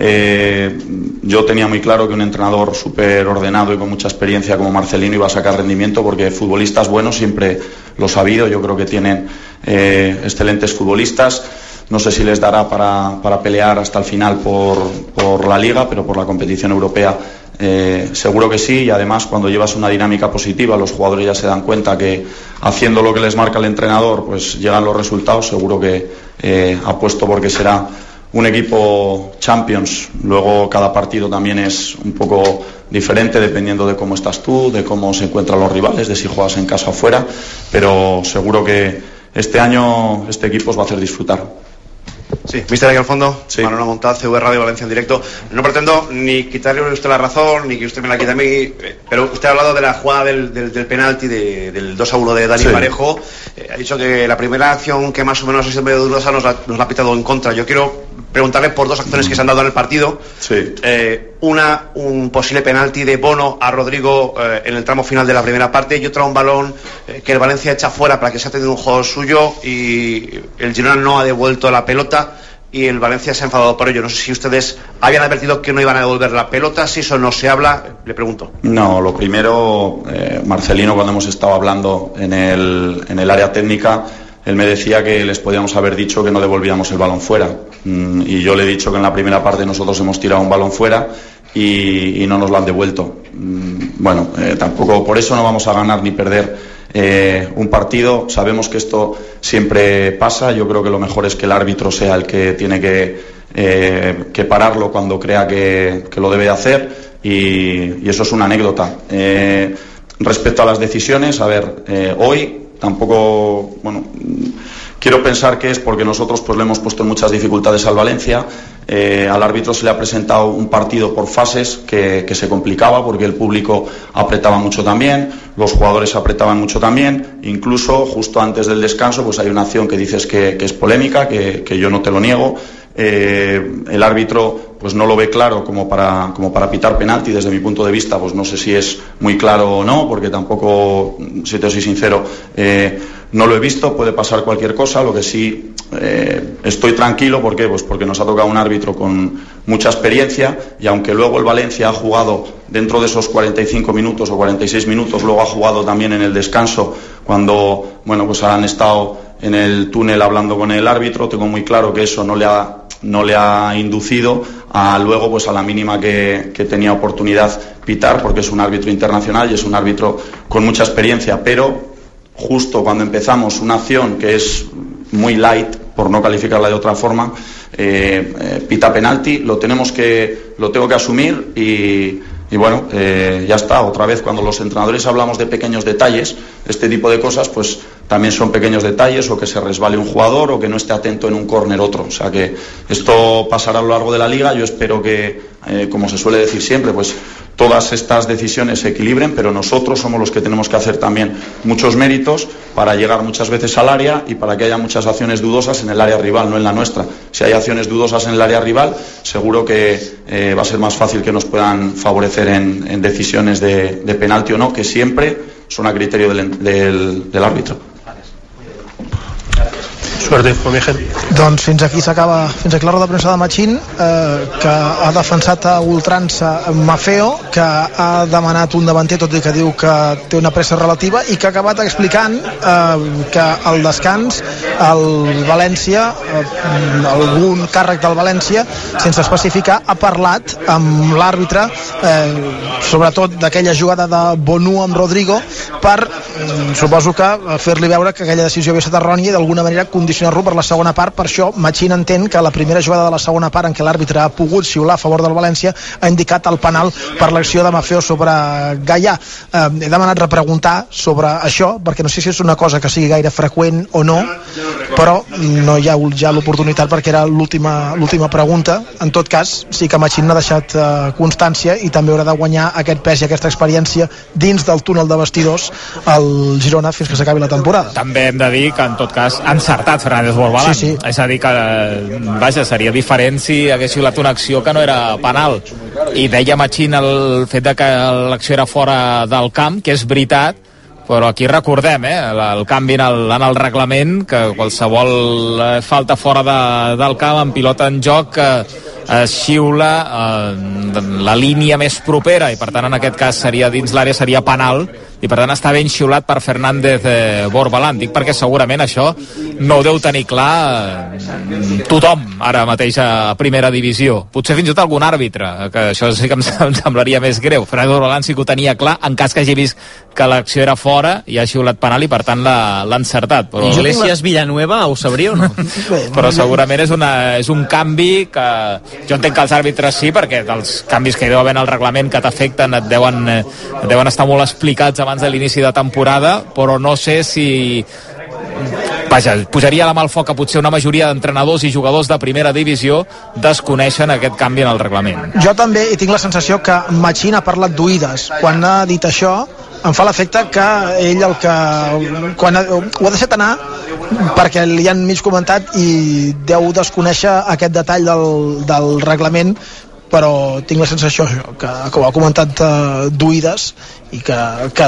eh, yo tenía muy claro que un entrenador súper ordenado y con mucha experiencia como Marcelino iba a sacar rendimiento, porque futbolistas buenos siempre los ha habido. Yo creo que tienen eh, excelentes futbolistas. No sé si les dará para, para pelear hasta el final por, por la Liga, pero por la competición europea eh, seguro que sí. Y además, cuando llevas una dinámica positiva, los jugadores ya se dan cuenta que haciendo lo que les marca el entrenador, pues llegan los resultados. Seguro que eh, apuesto porque será un equipo Champions. Luego cada partido también es un poco diferente dependiendo de cómo estás tú, de cómo se encuentran los rivales, de si juegas en casa o fuera, pero seguro que este año este equipo os va a hacer disfrutar. Sí, mister aquí al fondo, sí. Manuel Montaz, C V Radio Valencia en directo. No pretendo ni quitarle a usted la razón, ni que usted me la quite a mí, pero usted ha hablado de la jugada del, del, del penalti, de, del dos a uno de Dani sí. Parejo. Eh, ha dicho que la primera acción que más o menos ha sido medio dudosa nos la, nos la ha pitado en contra. Yo quiero preguntarle por dos acciones que se han dado en el partido. Sí. Eh, una, un posible penalti de Bono a Rodrigo eh, en el tramo final de la primera parte, y otra, un balón eh, que el Valencia echa fuera para que se ha tenido un juego suyo y el Girona no ha devuelto la pelota y el Valencia se ha enfadado por ello. No sé si ustedes habían advertido que no iban a devolver la pelota. Si eso no se habla, le pregunto. No, lo primero, eh, Marcelino, cuando hemos estado hablando en el, en el área técnica, él me decía que les podíamos haber dicho que no devolvíamos el balón fuera, mm, y yo le he dicho que en la primera parte nosotros hemos tirado un balón fuera y, y no nos lo han devuelto. Mm, bueno, eh, tampoco por eso no vamos a ganar ni perder eh, un partido. Sabemos que esto siempre pasa. Yo creo que lo mejor es que el árbitro sea el que tiene que, eh, que pararlo cuando crea que, que lo debe hacer, y, y eso es una anécdota. Eh, respecto a las decisiones, a ver, eh, hoy tampoco, bueno, quiero pensar que es porque nosotros pues le hemos puesto en muchas dificultades al Valencia. Eh, al árbitro se le ha presentado un partido por fases que, que se complicaba, porque el público apretaba mucho también, los jugadores apretaban mucho también, incluso justo antes del descanso pues hay una acción que dices que, que es polémica, que, que yo no te lo niego. Eh, el árbitro pues no lo ve claro como para, como para pitar penalti. Desde mi punto de vista pues no sé si es muy claro o no, porque tampoco, si te soy sincero, eh, no lo he visto. Puede pasar cualquier cosa. Lo que sí eh, estoy tranquilo, ¿por qué? Pues porque nos ha tocado un árbitro con mucha experiencia, y aunque luego el Valencia ha jugado dentro de esos cuarenta y cinco minutos o cuarenta y seis minutos, luego ha jugado también en el descanso, cuando bueno pues han estado en el túnel hablando con el árbitro. Tengo muy claro que eso no le ha no le ha inducido a luego pues a la mínima que, que tenía oportunidad pitar, porque es un árbitro internacional y es un árbitro con mucha experiencia. Pero justo cuando empezamos una acción que es muy light, por no calificarla de otra forma, eh, eh, pita penalti, lo tenemos que lo tengo que asumir y Y bueno, eh, ya está, otra vez cuando los entrenadores hablamos de pequeños detalles, este tipo de cosas pues también son pequeños detalles, o que se resbale un jugador o que no esté atento en un córner otro. O sea que esto pasará a lo largo de la liga. Yo espero que, eh, como se suele decir siempre, pues todas estas decisiones se equilibren, pero nosotros somos los que tenemos que hacer también muchos méritos para llegar muchas veces al área y para que haya muchas acciones dudosas en el área rival, no en la nuestra. Si hay acciones dudosas en el área rival, seguro que eh, va a ser más fácil que nos puedan favorecer en, en decisiones de, de penalti o no, que siempre son a criterio del, del, del árbitro. Suerte, con mi gente. Doncs fins aquí s'acaba, fins aquí la roda de premsa de Machín, eh, que ha defensat a ultrança Maffeo, que ha demanat un davanter, tot i que diu que té una pressa relativa, i que ha acabat explicant eh, que al descans el València, eh, algun càrrec del València, sense especificar, ha parlat amb l'àrbitre, eh, sobretot d'aquella jugada de Bonu amb Rodrigo, per, eh, suposo que fer-li veure que aquella decisió havia estat errònia i d'alguna manera condicionar-lo per la segona part. Per això Machín entén que la primera jugada de la segona part en què l'àrbitre ha pogut xiular a favor del València ha indicat el penal per l'acció de Maffeo sobre Gaià. Eh, he demanat repreguntar sobre això, perquè no sé si és una cosa que sigui gaire freqüent o no, però no hi ha ja l'oportunitat perquè era l'última l'última pregunta. En tot cas, sí que Machín n'ha deixat eh, constància i també haurà de guanyar aquest pes i aquesta experiència dins del túnel de vestidors al Girona fins que s'acabi la temporada. També hem de dir que en tot cas ha encertat Fernández Borbalán. Sí, sí. És a dir que, vaja, seria diferent si hagués xiulat una acció que no era penal. I deia Machín el fet de que l'acció era fora del camp, que és veritat, però aquí recordem, eh, el canvi en el, en el reglament, que qualsevol eh, falta fora de, del camp, amb pilota en joc, eh, es xiula eh, la línia més propera, i per tant en aquest cas seria dins l'àrea, seria penal, i per tant està ben xiulat per Fernández eh, Borbalán. Dic perquè segurament això no ho deu tenir clar eh, tothom ara mateix a primera divisió, potser fins i tot algun àrbitre, que això sí que em, em semblaria més greu. Fernández Borbalán sí que ho tenia clar en cas que hagi vist que l'acció era fora i ha xiulat penal i per tant l'ha encertat. Però... Iglesias Villanueva ho sabria o no? Però segurament és, una, és un canvi que jo entenc que els àrbitres sí, perquè els canvis que hi deu haver en el reglament que t'afecten et deuen, et deuen estar molt explicats abans de l'inici de temporada, però no sé si... Vaja, posaria la mà al foc que potser una majoria d'entrenadors i jugadors de primera divisió desconeixen aquest canvi en el reglament. Jo també hi tinc la sensació que Machín ha parlat d'oïdes. Quan ha dit això, em fa l'efecte que ell el que... Quan ha, ho ha deixat anar perquè li han mig comentat i deu desconèixer aquest detall del, del reglament, però tinc la sensació que, que ho ha comentat uh, d'oïdes i que, que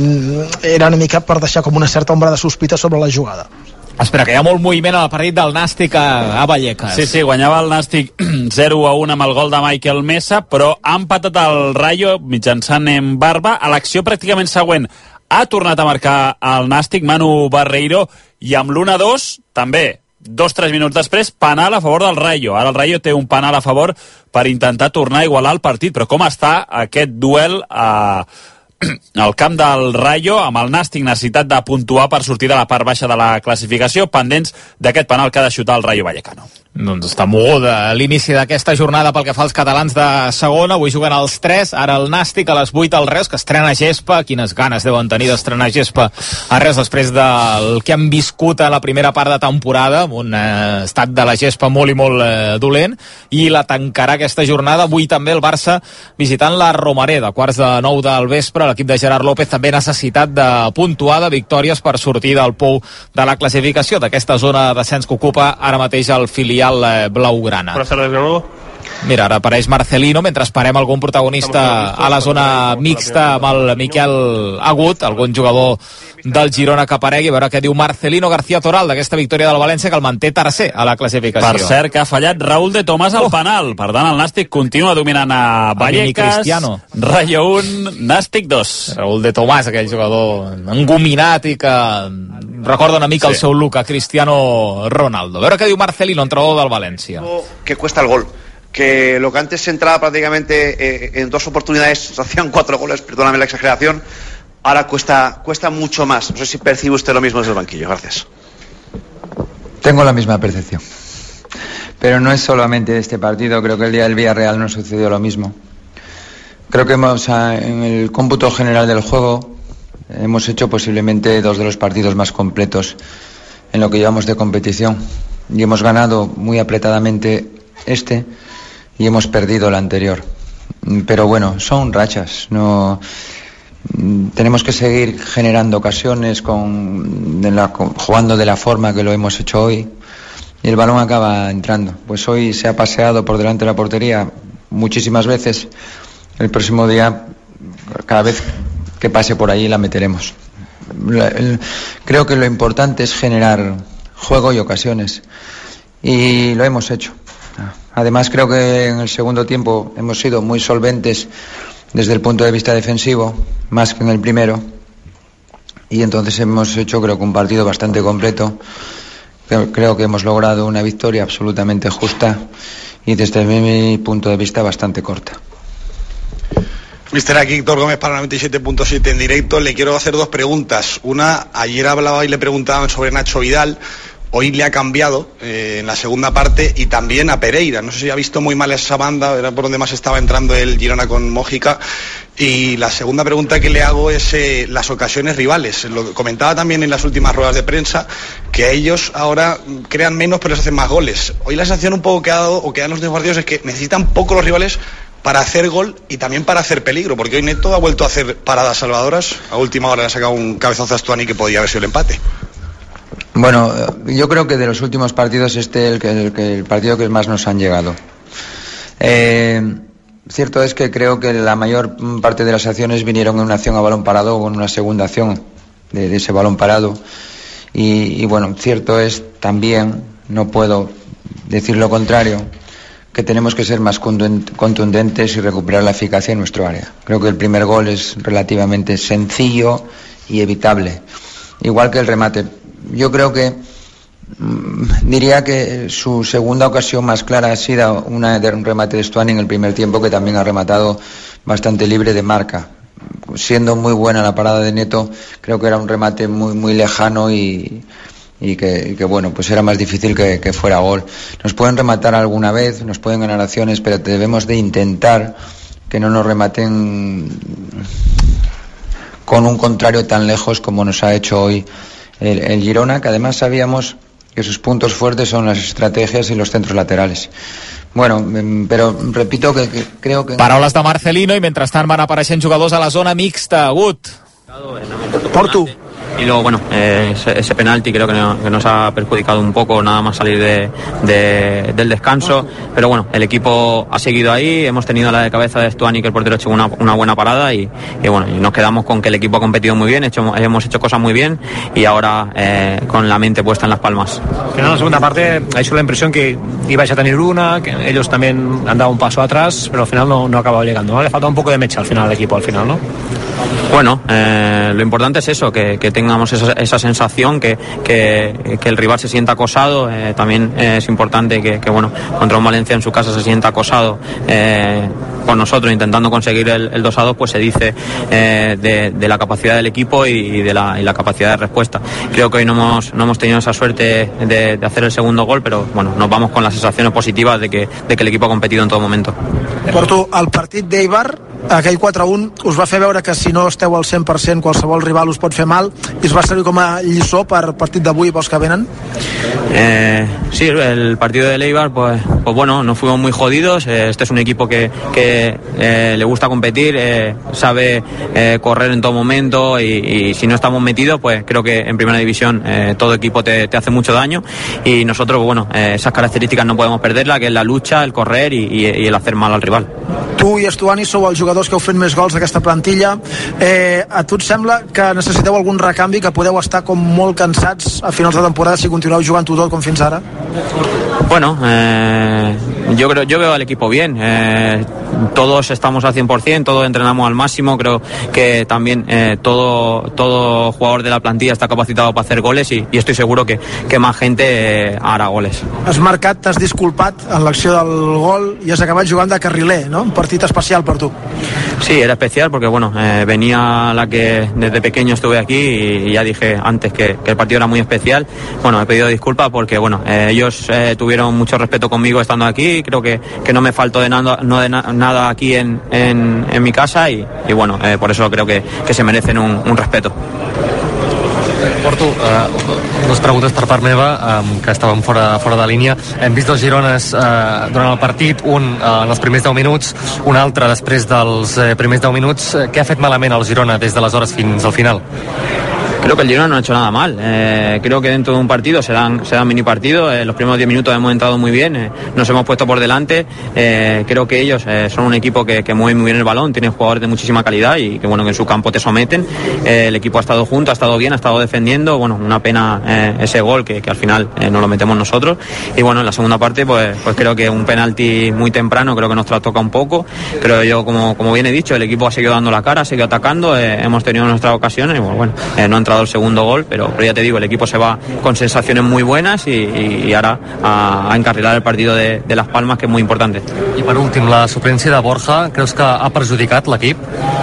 era una mica per deixar com una certa ombra de sospita sobre la jugada. Espera, que hi ha molt moviment al partit del Nàstic a, a Vallecas. Sí, sí, guanyava el Nàstic zero a un amb el gol de Michael Mesa, però ha empatat el Rayo mitjançant en Barba. A l'acció pràcticament següent ha tornat a marcar el Nàstic, Manu Barreiro, i amb l'u a dos també. Dos, tres minuts després, penal a favor del Rayo. Ara el Rayo té un penal a favor per intentar tornar a igualar el partit. Però com està aquest duel a... al camp del Rayo, amb el Nàstic necessitat de puntuar per sortir de la part baixa de la classificació, pendents d'aquest penal que ha de xutar el Rayo Vallecano. Doncs està moguda l'inici d'aquesta jornada pel que fa als catalans de segona. Avui juguen els tres, ara el Nàstic a les vuit al Reus, que estrena gespa. Quines ganes deuen tenir d'estrenar gespa a Reus després del que han viscut a la primera part de temporada, amb un eh, estat de la gespa molt i molt eh, dolent, i la tancarà aquesta jornada avui també el Barça visitant la Romareda, quarts de nou del vespre. L'equip de Gerard López també necessitat de puntuar, de victòries per sortir del pou de la classificació, d'aquesta zona de descens que ocupa ara mateix el filial blaugrana. Buenas tardes de nuevo. Mira, ara apareix Marcelino mentre esperem algun protagonista a la zona mixta amb el Miquel Agut, algun jugador del Girona que aparegui, a veure què diu Marcelino García Toral d'aquesta victòria del València, que el manté tercer a la classificació. Per cert, que ha fallat Raúl de Tomàs al oh. penal, per tant el Nàstic continua dominant a Vallecas. Rayo un, Nàstic dos. Raúl de Tomàs, aquell jugador engominat i que recorda una mica sí. el seu look a Cristiano Ronaldo. A veure què diu Marcelino, entrenador del València. Que cuesta el gol, que lo que antes se entraba prácticamente eh, en dos oportunidades se hacían cuatro goles, perdóname la exageración, ahora cuesta, cuesta mucho más. No sé si percibe usted lo mismo desde el banquillo. Gracias. Tengo la misma percepción, pero no es solamente este partido. Creo que el día del Villarreal no sucedió lo mismo. Creo que hemos, en el cómputo general del juego, hemos hecho posiblemente dos de los partidos más completos en lo que llevamos de competición, y hemos ganado muy apretadamente este y hemos perdido el anterior. Pero bueno, son rachas, no tenemos que seguir generando ocasiones con, de la, con, jugando de la forma que lo hemos hecho hoy, y el balón acaba entrando. Pues hoy se ha paseado por delante de la portería muchísimas veces. El próximo día, cada vez que pase por ahí, la meteremos. La, el, creo que lo importante es generar juego y ocasiones. Y lo hemos hecho. Además, creo que en el segundo tiempo hemos sido muy solventes desde el punto de vista defensivo, más que en el primero. Y entonces hemos hecho, creo que un partido bastante completo. Creo, creo que hemos logrado una victoria absolutamente justa y desde mi punto de vista bastante corta. Mister, aquí Héctor Gómez para noventa y siete punto siete en directo. Le quiero hacer dos preguntas. Una, ayer hablaba y le preguntaban sobre Nacho Vidal. Hoy le ha cambiado eh, en la segunda parte, y también a Pereira. No sé si ha visto muy mal esa banda, era por donde más estaba entrando el Girona con Mójica. Y la segunda pregunta que le hago es eh, las ocasiones rivales. Lo comentaba también en las últimas ruedas de prensa, que ellos ahora crean menos pero les hacen más goles. Hoy la sensación un poco que ha dado, o que dan los últimos partidos, es que necesitan poco los rivales para hacer gol y también para hacer peligro, porque hoy Neto ha vuelto a hacer paradas salvadoras. A última hora le ha sacado un cabezazo a Stuani que podía haber sido el empate. Bueno, yo creo que de los últimos partidos este es el, el, el partido que más nos han llegado. Eh, cierto es que creo que la mayor parte de las acciones vinieron en una acción a balón parado o en una segunda acción de, de ese balón parado. Y, y bueno, cierto es también, no puedo decir lo contrario, que tenemos que ser más contundentes y recuperar la eficacia en nuestro área. Creo que el primer gol es relativamente sencillo y evitable, igual que el remate. Yo creo que mmm, diría que su segunda ocasión más clara ha sido una de un remate de Stuani en el primer tiempo, que también ha rematado bastante libre de marca. Siendo muy buena la parada de Neto, creo que era un remate muy muy lejano y, y, que, y que bueno, pues era más difícil que, que fuera gol. Nos pueden rematar alguna vez, nos pueden ganar acciones, pero debemos de intentar que no nos rematen con un contrario tan lejos como nos ha hecho hoy El, el Girona, que además sabíamos que sus puntos fuertes son las estrategias y los centros laterales. Bueno, però repito que, que creo que... Paraules de Marcelino, i mentrestant van apareixent jugadors a la zona mixta. Gut. Portu. Y luego, bueno, eh, ese, ese penalti creo que, no, que nos ha perjudicado un poco nada más salir de, de, del descanso. Pero bueno, el equipo ha seguido ahí. Hemos tenido la de cabeza de Stuani, que el portero ha hecho una, una buena parada. Y, y bueno, y nos quedamos con que el equipo ha competido muy bien, hecho, hemos hecho cosas muy bien. Y ahora eh, con la mente puesta en Las Palmas. En la segunda parte ha hecho la impresión que ibais a tener una, que ellos también han dado un paso atrás, pero al final no, no ha acabado llegando, ¿no? Le falta un poco de mecha al final al equipo, al final, ¿no? Bueno, eh, lo importante es eso, que, que tengamos esa, esa sensación, que, que, que el rival se sienta acosado. Eh, también eh, es importante que, que, bueno, contra un Valencia en su casa se sienta acosado eh, con nosotros intentando conseguir el, el dos a dos, pues se dice eh, de, de la capacidad del equipo y de la, y la capacidad de respuesta. Creo que hoy no hemos, no hemos tenido esa suerte de, de hacer el segundo gol, però bueno, nos vamos con las sensaciones positivas de que, de que el equipo ha competido en todo momento. Porto, el partit d'Eibar, aquell quatre a un, us va fer veure que si no esteu al cent per cent qualsevol rival us pot fer mal, i es va servir com a lliçó per partit d'avui i pels que venen? Eh, sí, el partido de Eibar, pues, pues bueno, nos fuimos muy jodidos. Este es un equipo que, que eh, le gusta competir, eh, sabe eh, correr en todo momento y, y si no estamos metidos, pues creo que en primera división eh, todo equipo te, te hace mucho daño y nosotros, bueno, eh, esas características no podemos perderla, que es la lucha, el correr y, y, y el hacer mal al rival. Tu i Stuani sou els jugadors que heu fet més gols d'aquesta plantilla. Eh, a tu et sembla que necessiteu algun recanvi, que podeu estar com molt cansats a finals de temporada si continueu jugant-ho tot com fins ara? Bueno, eh, yo creo, yo veo al equipo bien. Eh, todos estamos al cien por ciento, todos entrenamos al máximo. Creo que también eh, todo, todo jugador de la plantilla está capacitado para hacer goles y, y estoy seguro que, que más gente eh, hará goles. Has marcat, t'has disculpat en l'acció del gol i has acabat jugant de carriler, ¿no? Un partit especial per tu. Sí, era especial porque bueno, eh, venía la que desde pequeño estuve aquí y, y ya dije antes que, que el partido era muy especial. Bueno, he pedido disculpas porque bueno, eh, ellos eh, tuvieron mucho respeto conmigo estando aquí. Creo que, que no me faltó de nada, no de na nada aquí en, en, en mi casa y, y bueno, eh, por eso creo que, que se merecen un, un respeto. Porto, uh, dues preguntes per part meva, um, que estàvem fora, fora de línia. Hem vist dos girones uh, durant el partit, un uh, en els primers deu minuts, un altre després dels uh, primers deu minuts. Què ha fet malament el Girona des d'aleshores fins al final? Creo que el Girona no ha hecho nada mal. Eh, creo que dentro de un partido se dan, se dan mini partidos. Eh, los primeros diez minutos hemos entrado muy bien, eh, nos hemos puesto por delante. Eh, creo que ellos eh, son un equipo que, que mueve muy bien el balón, tienen jugadores de muchísima calidad y que bueno, que en su campo te someten. Eh, el equipo ha estado junto, ha estado bien, ha estado defendiendo. Bueno, una pena eh, ese gol que, que al final eh, no lo metemos nosotros. Y bueno, en la segunda parte pues, pues creo que un penalti muy temprano creo que nos trastoca un poco. Pero yo, como, como bien he dicho, el equipo ha seguido dando la cara, ha seguido atacando. Eh, hemos tenido nuestras ocasiones y bueno, bueno eh, no ha entrado el segundo gol, pero, pero ya te digo, el equipo se va con sensaciones muy buenas y, y, y ahora a, a encarrilar el partido de, de Las Palmas, que es muy importante. I per últim, la suplència de Borja, creus que ha perjudicat l'equip?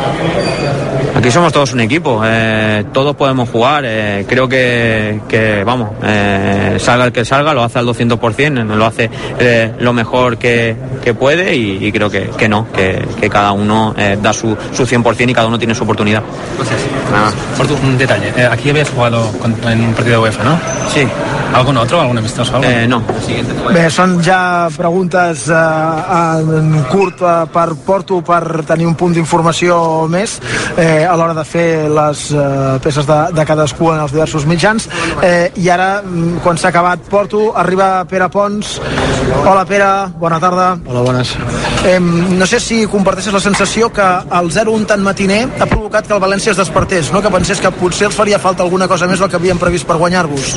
Aquí somos todos un equipo, eh, todos podemos jugar, eh, creo que, que vamos, eh, salga el que salga, lo hace al doscientos por ciento, lo hace eh, lo mejor que, que puede y, y creo que, que no, que, que cada uno eh, da su, su cien por ciento y cada uno tiene su oportunidad. Gracias. Nada. Por tu, un detalle, eh, aquí habías jugado con, en un partido de UEFA, ¿no? Sí. ¿Algún otro? ¿Algún amistoso? ¿Algo? Eh, no. Bé, són ja preguntes eh, en curt eh, per Porto per tenir un punt d'informació més eh, a l'hora de fer les eh, peces de, de cadascú en els diversos mitjans. Eh, I ara, quan s'ha acabat Porto, arriba Pere Pons. Hola, Pere, bona tarda. Hola, bones. Eh, no sé si comparteixes la sensació que el zero un tan matiner ha provocat que el València es despertés, no? Que pensés que potser els faria falta alguna cosa més del que havien previst per guanyar-vos.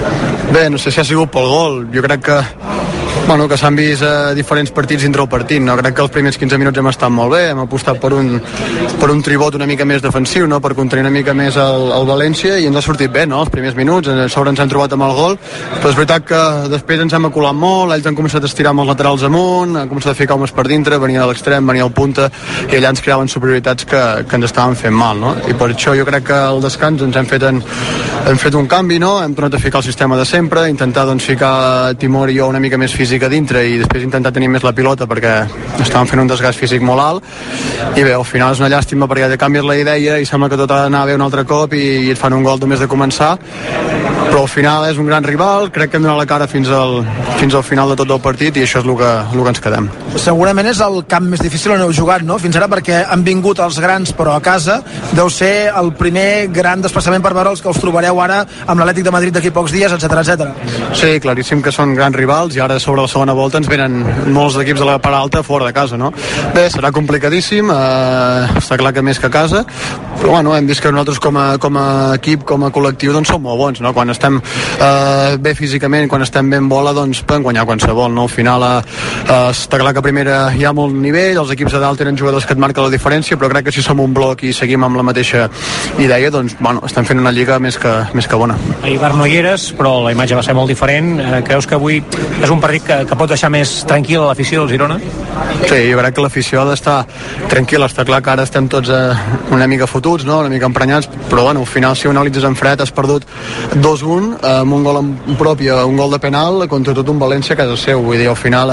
Bé, no sé si ha sigut pel gol. Jo crec que bueno, que s'han vist eh, diferents partits dintre el partit, no? Crec que els primers quinze minuts hem estat molt bé, hem apostat per un, per un tribot una mica més defensiu, no? Per contenir una mica més el, el València i ens ha sortit bé, no? Els primers minuts, a sobre ens hem trobat amb el gol, però és veritat que després ens hem aculat molt, ells han començat a estirar amb els laterals amunt, han començat a ficar homes per dintre, venia a l'extrem, venia al punta i allà ens creaven superioritats que, que ens estaven fent mal, no? I per això jo crec que al descans ens hem fet, en, hem fet un canvi, no? Hem tornat a ficar el sistema de sempre, intentar doncs ficar Timor i jo una mica més físic a dintre i després intentar tenir més la pilota perquè estàvem fent un desgast físic molt alt i bé, al final és una llàstima perquè ja canvies la idea i sembla que tot ha d'anar bé un altre cop i, i et fan un gol només de començar, però al final és un gran rival, crec que hem donat la cara fins al, fins al final de tot el partit i això és el que, el que ens quedem. Segurament és el camp més difícil on heu jugat, no? Fins ara, perquè han vingut els grans però a casa, deu ser el primer gran desplaçament per veure els que us trobareu ara amb l'Atlètic de Madrid d'aquí pocs dies, etcètera, etcètera. Sí, claríssim que són grans rivals i ara sobre la segona volta ens venen molts equips de la part alta fora de casa, no? Bé, serà complicadíssim, eh, està clar que més que a casa, però bueno, hem vist que nosaltres com a, com a equip, com a col·lectiu, doncs som molt bons, no? Quan estem eh, bé físicament, quan estem ben bola, doncs podem guanyar qualsevol, no? Al final eh, eh, està clar que a primera hi ha molt nivell, els equips de dalt tenen jugadors que et marquen la diferència, però crec que si som un bloc i seguim amb la mateixa idea, doncs, bueno, estem fent una lliga més que, més que bona. Ahir Bar no hi eres, però la imatge va ser molt diferent. Eh, creus que avui és un partit que, que pot deixar més tranquil a l'afició del Girona? Sí, jo crec que l'afició ha d'estar tranquil·la. Està clar que ara estem tots eh, una mica fotuts, no? Una mica emprenyats, però bueno, al final si ho analitzes en fred has perdut dos un eh, amb un gol en propi, un gol de penal contra tot un València a casa seu, vull dir, al final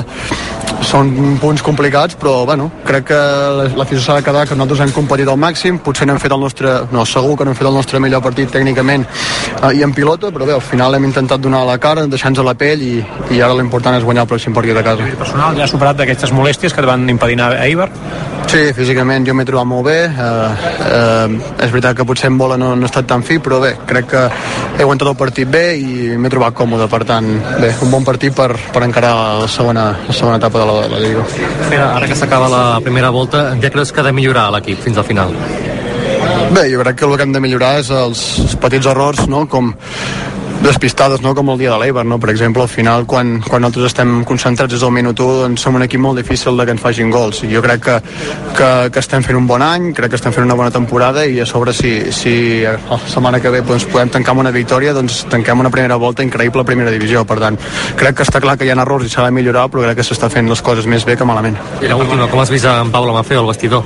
són punts complicats, però bueno, crec que l'afició s'ha de quedar que nosaltres hem competit al màxim, potser no hem fet el nostre, no, segur que no hem fet el nostre millor partit tècnicament eh, i en pilota, però bé, al final hem intentat donar la cara, deixar-nos a la pell i, i ara l'important és guanyar el pròxim partit a casa. Personal, ja has superat d'aquestes molèsties que et van impedir anar a Eibar? Sí, físicament jo m'he trobat molt bé, eh, eh, és veritat que potser en bola no, no he estat tan fi, però bé, crec que he aguantat el partit bé i m'he trobat còmode, per tant, bé, un bon partit per, per encarar la segona, la segona etapa de la, la Lliga. Mira, ara que s'acaba la primera volta, en què creus que ha de millorar l'equip fins al final? Bé, jo crec que el que hem de millorar és els petits errors, no?, com despistades, no?, com el dia de l'Eibar, no? Per exemple, al final, quan, quan nosaltres estem concentrats des del minut u, doncs som un equip molt difícil de que ens facin gols. I jo crec que, que, que estem fent un bon any, crec que estem fent una bona temporada i a sobre si, si la setmana que ve doncs, podem tancar amb una victòria, doncs tanquem una primera volta increïble a primera divisió. Per tant, crec que està clar que hi ha errors i s'ha de millorar, però crec que s'està fent les coses més bé que malament. I l'última, com has vist en Pau Lamafeo al vestidor?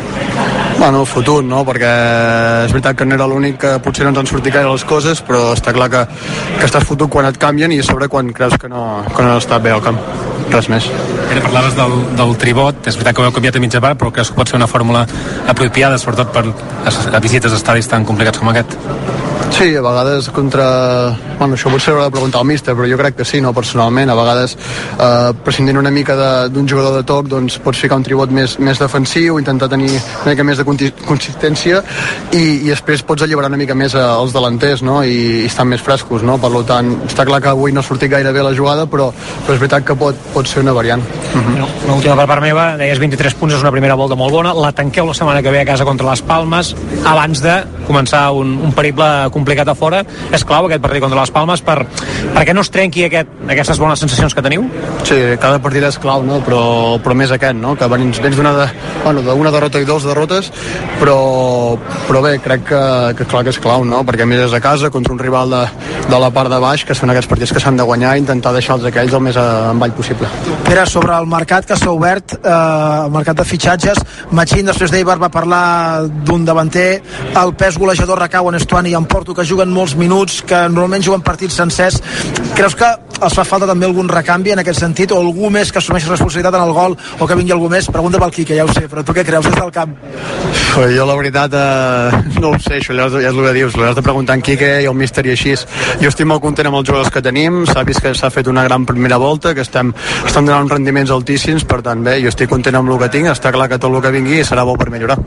Bueno, fotut, no? Perquè és veritat que no era l'únic que potser no ens han sortit gaire les coses, però està clar que, que estàs fotut quan et canvien i a sobre quan creus que no, que no has estat bé al camp. Res més. Ara parlaves del, del tribot, és veritat que ho heu canviat a mitja part, però creus que pot ser una fórmula apropiada, sobretot per a visites a estadis tan complicats com aquest? Sí, a vegades contra... Bueno, això potser haurà de preguntar al míster, però jo crec que sí, no, personalment. A vegades, eh, prescindint una mica d'un jugador de toc, doncs pots ficar un tribot més, més defensiu, intentar tenir una mica més de consistència i, i després pots alliberar una mica més als delanters, no?, i, i estan més frescos, no? Per tant, està clar que avui no ha sortit gaire bé la jugada, però, però és veritat que pot, pot ser una variant. Uh-huh. No, una última per part meva, deies vint-i-tres punts, és una primera volta molt bona, la tanqueu la setmana que ve a casa contra les Palmes, abans de començar un, un periple complicat a fora. És clau aquest partit contra les Palmes per, perquè no es trenqui aquest, aquestes bones sensacions que teniu? Sí, cada partit és clau, no? però, però més aquest, no? Que vens, vens d'una de, bueno, d'una derrota i dos derrotes, però, però bé, crec que, que clar que és clau, no? Perquè a més és a casa contra un rival de, de la part de baix, que són aquests partits que s'han de guanyar i intentar deixar-los aquells el més avall possible. Pere, sobre el mercat que s'ha obert, eh, el mercat de fitxatges, Machín després d'Eibar va parlar d'un davanter, el pes golejador recau en Estuani i en Porto, que juguen molts minuts, que normalment juguen partits sencers. Creus que els fa falta també algun recanvi en aquest sentit, o algú més que assumeixi responsabilitat en el gol, o que vingui algú més? Pregunta pel Quique, ja ho sé, però tu què creus des del camp? Jo la veritat eh, no ho sé, això ja és el que dius, l'has de preguntar en Quique i el míster i així. Jo estic molt content amb els jugadors que tenim, s'ha vist que s'ha fet una gran primera volta, que estem, estem donant rendiments altíssims, per tant bé, jo estic content amb el que tinc, està clar que tot el que vingui serà bo per millorar.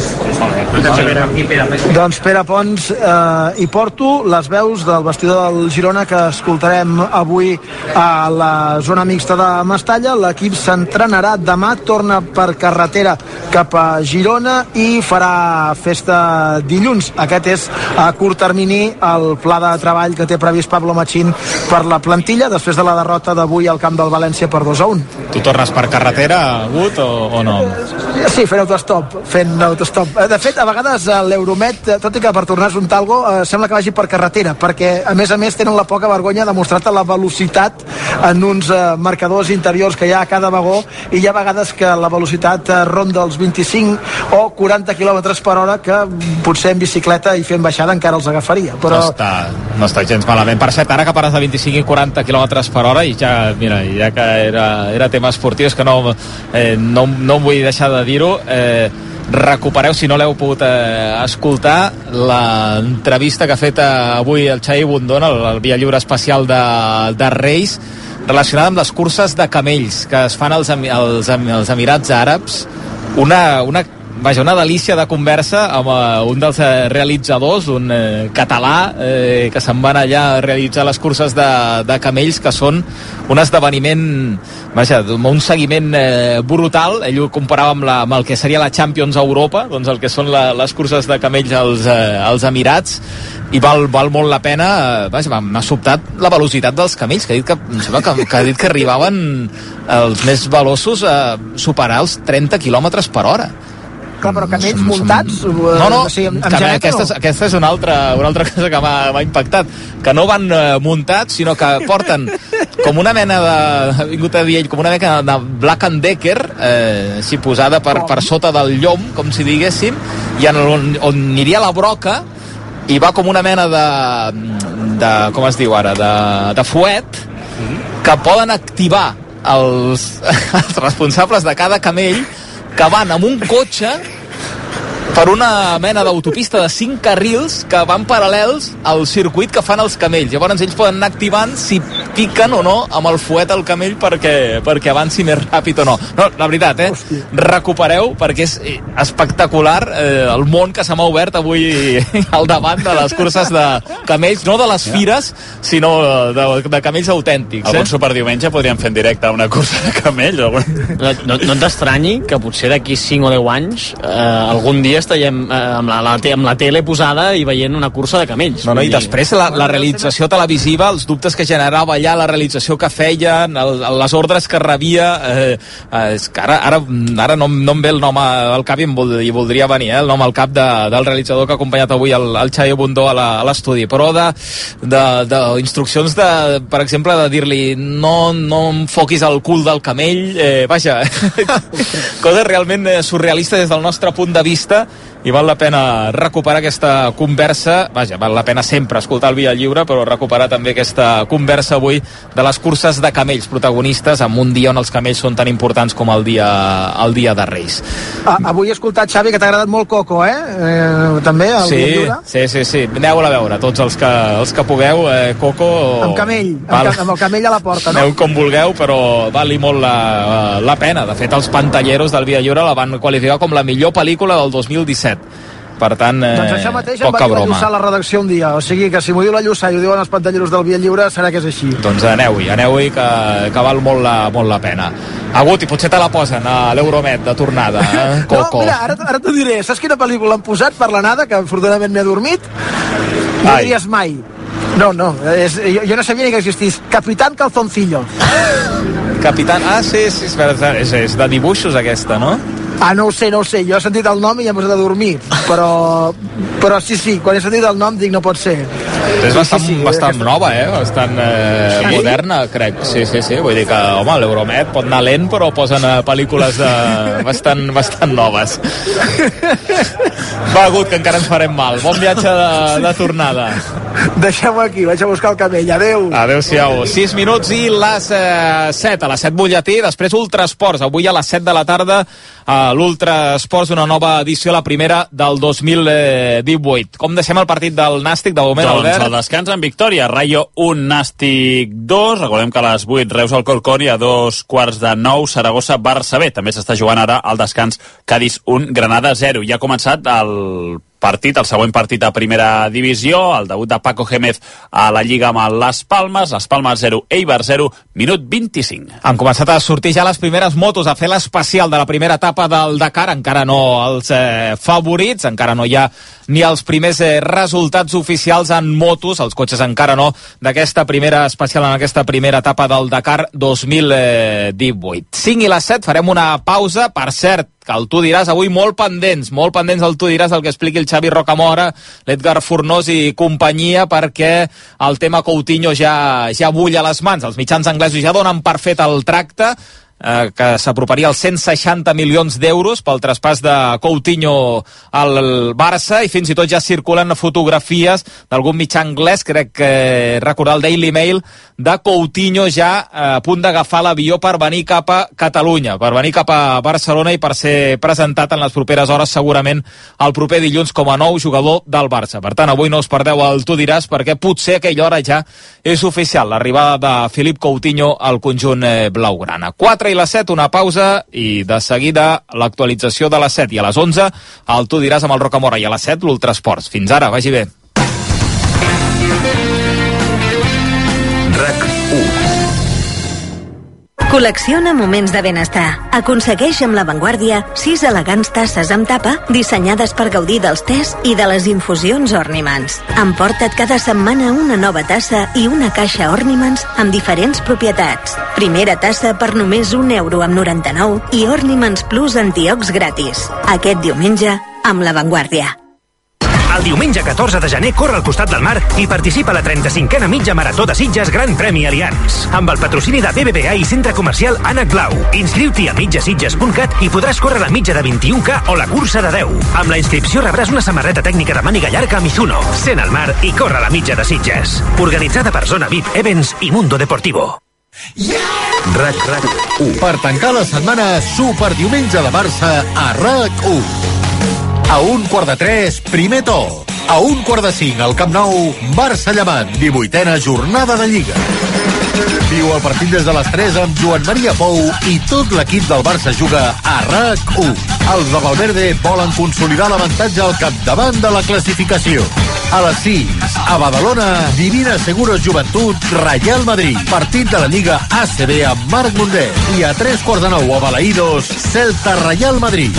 Doncs Pere Pons eh, i Porto, les veus del vestidor del Girona que escoltarem avui a la zona mixta de Mestalla. L'equip s'entrenarà demà, torna per carretera cap a Girona i farà festa dilluns. Aquest és a curt termini el pla de treball que té previst Pablo Machín per la plantilla després de la derrota d'avui al camp del València per dos a un. Tu tornes per carretera, Gut, o, o no? Sí, fent autostop, fent autostop. De fet, a vegades l'Euromet, tot i que per tornar a un talgo, eh, sembla que vagi per carretera, perquè a més a més tenen la poca vergonya de mostrar-te la velocitat en uns eh, marcadors interiors que hi ha a cada vagó, i hi ha vegades que la velocitat eh, ronda els vint-i-cinc o quaranta quilòmetres per hora, que potser en bicicleta i fent baixada encara els agafaria, però... No està, no està gens malament. Per cert, ara que pares de vint-i-cinc i quaranta quilòmetres per hora, i ja, mira, ja que era, era tema esportiu, és que no, eh, no, no em vull deixar de dir-ho, eh, recupereu, si no l'heu pogut eh, escoltar, l'entrevista que ha fet eh, avui el Xavi Bundón, el, el Via Lliure especial de, de Reis, relacionada amb les curses de camells que es fan als, als, als Emirats Àrabs. Una, una, vaja, una delícia de conversa amb uh, un dels uh, realitzadors, un uh, català uh, que se'n van allà a realitzar les curses de, de camells, que són un esdeveniment, vaja, un seguiment uh, brutal. Ell ho comparava amb, la, amb el que seria la Champions a Europa, doncs el que són la, les curses de camells als, uh, als Emirats, i val, val molt la pena. Uh, vaja, m'ha sobtat la velocitat dels camells, que ha dit que, que, que, ha dit que arribaven els més veloços a superar els trenta quilòmetres per hora. Clar, però camells muntats? No, no, o sigui, amb, amb que, geneta, aquesta, és, aquesta és una altra, una altra cosa que m'ha impactat, que no van uh, muntats, sinó que porten com una mena de, ha vingut a dir ell, com una mena de Black and Decker, eh, així posada per, per sota del llom, com si diguéssim, i en, on, on aniria la broca, i va com una mena de, de com es diu ara, de, de fuet, que poden activar els, els responsables de cada camell, que van amb un cotxe per una mena d'autopista de cinc carrils que van paral·lels al circuit que fan els camells. Llavors ells poden anar activant si piquen o no amb el fuet al camell perquè, perquè avanci més ràpid o no. No, la veritat, eh? Hòstia. Recupereu, perquè és espectacular eh, el món que se m'ha obert avui al davant de les curses de camells, no de les fires, sinó de, de camells autèntics. Algun eh? superdiumenge podríem fer en directe una cursa de camells. Algun... No, no, no t'estranyi que potser d'aquí cinc o deu anys eh, algun dia estaríem eh, amb, la, la, amb la tele posada i veient una cursa de camells. No, no, i després la, la realització televisiva, els dubtes que generava allà, la realització que feien, el, les ordres que rebia, eh, és que ara, ara, ara no, no em ve el nom al cap i em vol, i voldria venir eh, el nom al cap de, del realitzador que ha acompanyat avui el, el Xavi Bundó a l'estudi, però de, de, de instruccions de, per exemple, de dir-li no, no enfoquis el cul del camell, eh, vaja, coses realment surrealistes des del nostre punt de vista, i val la pena recuperar aquesta conversa, vaja, val la pena sempre escoltar el Via Lliure, però recuperar també aquesta conversa avui de les curses de camells protagonistes en un dia on els camells són tan importants com el dia, el dia de Reis. Ah, avui he escoltat, Xavi, que t'ha agradat molt Coco, eh? eh també, el sí, Via Lliure. Sí, sí, sí, aneu-la a veure, tots els que, els que pugueu, eh, Coco... Amb camell, val. amb, amb el camell a la porta, no? Aneu com vulgueu, però val-li molt la, la pena. De fet, els pantalleros del Via Lliure la van qualificar com la millor pel·lícula del dos mil disset. Per tant, eh, doncs això mateix em va poca dir la broma. Lluçà a la redacció un dia, o sigui que si m'ho diu la Lluçà i ho diuen els pantalleros del Via Lliure serà que és així. Doncs aneu-hi, aneu-hi que, que val molt la, molt la pena. Agut, i potser te la posen a l'Euromet de tornada, eh? Coco. No, mira, ara, ara t'ho diré, saps quina pel·lícula han posat per l'anada, que afortunadament m'he dormit? No Ai. diries mai. No, no, és, jo, jo no sabia ni que existís. Capitán Calzoncillo. Capitán, ah, sí, sí, és, és de dibuixos aquesta, no? Ah, no ho sé, no ho sé, jo he sentit el nom i ja m'he posat a dormir, però, però sí, sí, quan he sentit el nom dic no pot ser. És bastant, sí, sí, bastant aquesta... nova, eh? Bastant eh, sí? moderna, crec. Sí, sí, sí, vull dir que, home, l'Euromet pot anar lent, però posen eh, pel·lícules de... bastant, bastant noves. Va, Gut, que encara ens farem mal. Bon viatge de, de tornada. Deixem-ho aquí, vaig a buscar el camell. Adéu. Adéu-siau. sis minuts i les eh, set. A les set butlletí, després Ultrasports. Avui a les set de la tarda a l'Ultrasports, una nova edició, la primera del dos mil divuit. Com deixem el partit del Nàstic de moment, doncs Albert? El descans en victòria. Rayo un, Nàstic dos. Recordem que a les vuit Reus al Corcón i a dos quarts de nou Saragossa Barça B. També s'està jugant ara al descans Cádiz un, Granada zero. Ja ha començat el partit, el següent partit a primera divisió, el debut de Paco Gémez a la Lliga amb les Palmes, les Palmes zero, Eibar zero, minut vint-i-cinc. Han començat a sortir ja les primeres motos, a fer l'especial de la primera etapa del Dakar, encara no els eh, favorits, encara no hi ha ni els primers eh, resultats oficials en motos, els cotxes encara no, d'aquesta primera especial en aquesta primera etapa del Dakar dos mil divuit. cinc i les set, farem una pausa, per cert, que el Tu diràs avui molt pendents, molt pendents del Tu diràs del que expliqui el Xavi Rocamora, l'Edgar Fornós i companyia, perquè el tema Coutinho ja, ja bull a les mans. Els mitjans anglesos ja donen per fet el tracte, eh, que s'aproparia als cent seixanta milions d'euros pel traspàs de Coutinho al Barça, i fins i tot ja circulen fotografies d'algun mitjà anglès, crec que recordar el Daily Mail, de Coutinho ja eh, a punt d'agafar l'avió per venir cap a Catalunya, per venir cap a Barcelona i per ser presentat en les properes hores, segurament el proper dilluns, com a nou jugador del Barça. Per tant, avui no us perdeu el Tu diràs, perquè potser a aquella hora ja és oficial l'arribada de Philippe Coutinho al conjunt eh, blaugrana. quatre i les set, una pausa, i de seguida l'actualització de les set, i a les onze el Tu diràs amb el Rocamora, i a les set l'Ultrasports. Fins ara, vagi bé. RAC u. Col·lecciona moments de benestar. Aconsegueix amb La Vanguardia sis elegants tasses amb tapa dissenyades per gaudir dels tés i de les infusions Ornaments. Emporta't cada setmana una nova tassa i una caixa Ornaments amb diferents propietats. Primera tassa per només un euro amb noranta-nou i Ornaments Plus antiox gratis. Aquest diumenge amb La Vanguardia. El diumenge catorze de gener corre al costat del mar i participa a la trenta-cinquena mitja marató de Sitges Gran Premi Allianz. Amb el patrocini de B B V A i Centre Comercial Ànec Blau. Inscriu-t'hi a mitjasitges punt cat i podràs córrer la mitja de vint-i-un K o la cursa de deu. Amb la inscripció rebràs una samarreta tècnica de màniga llarga a Mizuno. Sent al mar i corre la mitja de Sitges. Organitzada per Zona V I P Events i Mundo Deportivo. RAC u. Per tancar la setmana, superdiumenge de Barça a RAC u. A un quart de tres, primer to. A un quart de cinc, al Camp Nou, Barça-Llevant, divuitena jornada de Lliga. Viu el partit des de les tres amb Joan Maria Pou i tot l'equip del Barça juga a RAC u. Els de Valverde volen consolidar l'avantatge al capdavant de la classificació. A les sis, a Badalona, Divina Seguros Joventut, Real Madrid. Partit de la Lliga A C B amb Marc Mundet. I a tres quarts de nou, a Balaïdos, Celta Real Madrid.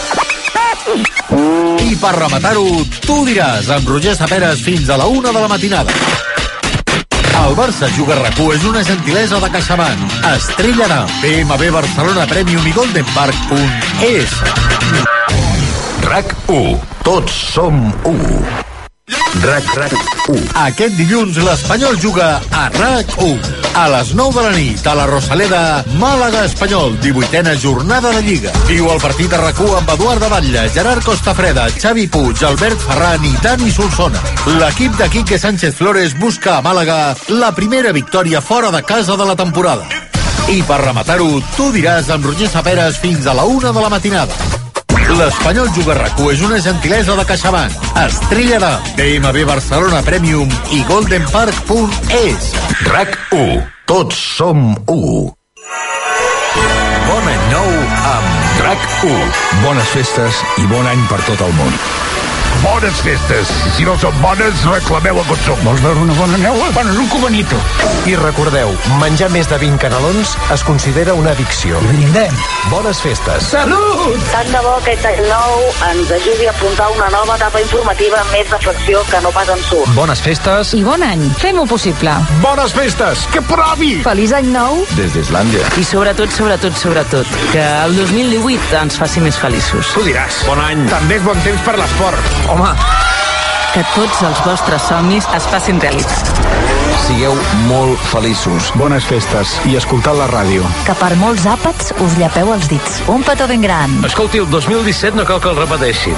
I per rematar-ho, Tu diràs, amb Roger Saperes fins a la una de la matinada. El Barça juga a RAC u és una gentilesa de CaixaBank. Estrella d'Am, B M W Barcelona Premium i Golden Park punt es. RAC u. Tots som u. RAC u. Aquest dilluns l'Espanyol juga a RAC u. A les nou de la nit, a la Rosaleda, Màlaga-Espanyol, divuitena jornada de Lliga. Viu el partit a RAC u amb Eduard de Batlle, Gerard Costafreda, Xavi Puig, Albert Ferran i Dani Solsona. L'equip de Quique Sánchez Flores busca a Màlaga la primera victòria fora de casa de la temporada. I per rematar-ho, tu diràs amb Roger Saperes fins a la una de la matinada. L'Espanyol juga a RAC u és una gentilesa de CaixaBank, Estrella de B M W Barcelona Premium i golden park punt es. RAC u. Tots som u. Bon any nou amb RAC u. Bones festes i bon any per tot el món. Bones festes. Si no són bones, reclameu a Consum. Vols veure una bona neula? Bueno, és un cubanito. I recordeu, menjar més de vint canelons es considera una addicció. I brindem. Bones festes. Salut! Tant de bo aquest any nou ens ajudi a apuntar una nova etapa informativa amb més reflexió que no pas ensurt. Bones festes. I bon any. Fem-ho possible. Bones festes. Que provi! Feliç any nou. Des d'Islàndia. I sobretot, sobretot, sobretot, que el dos mil divuit ens faci més feliços. Tu diràs. Bon any. També és bon temps per l'esport. Home. Que tots els vostres somnis es facin realitat. Sigueu molt feliços. Bones festes i escoltat la ràdio. Que per molts àpats us llepeu els dits. Un petó ben gran. Escolti, el dos mil disset no cal que el repeteixin.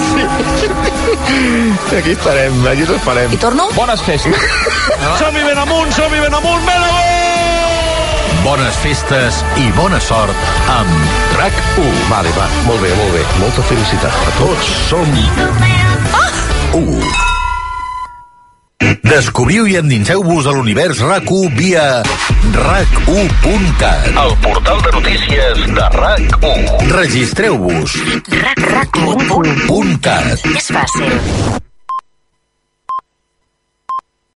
Aquí estarem, aquí t'esperem. I torno? Bones festes. Som-hi ben amunt, som-hi ben amunt, ben amunt! Bones festes i bona sort amb RAC u. Vale, va, molt bé, molt bé. Molta felicitat a tots. Som u. Descobriu i endinseu-vos a l'univers RAC u via rac u punt cat, el portal de notícies de RAC u. Registreu-vos. rac u punt cat. .cat. És fàcil.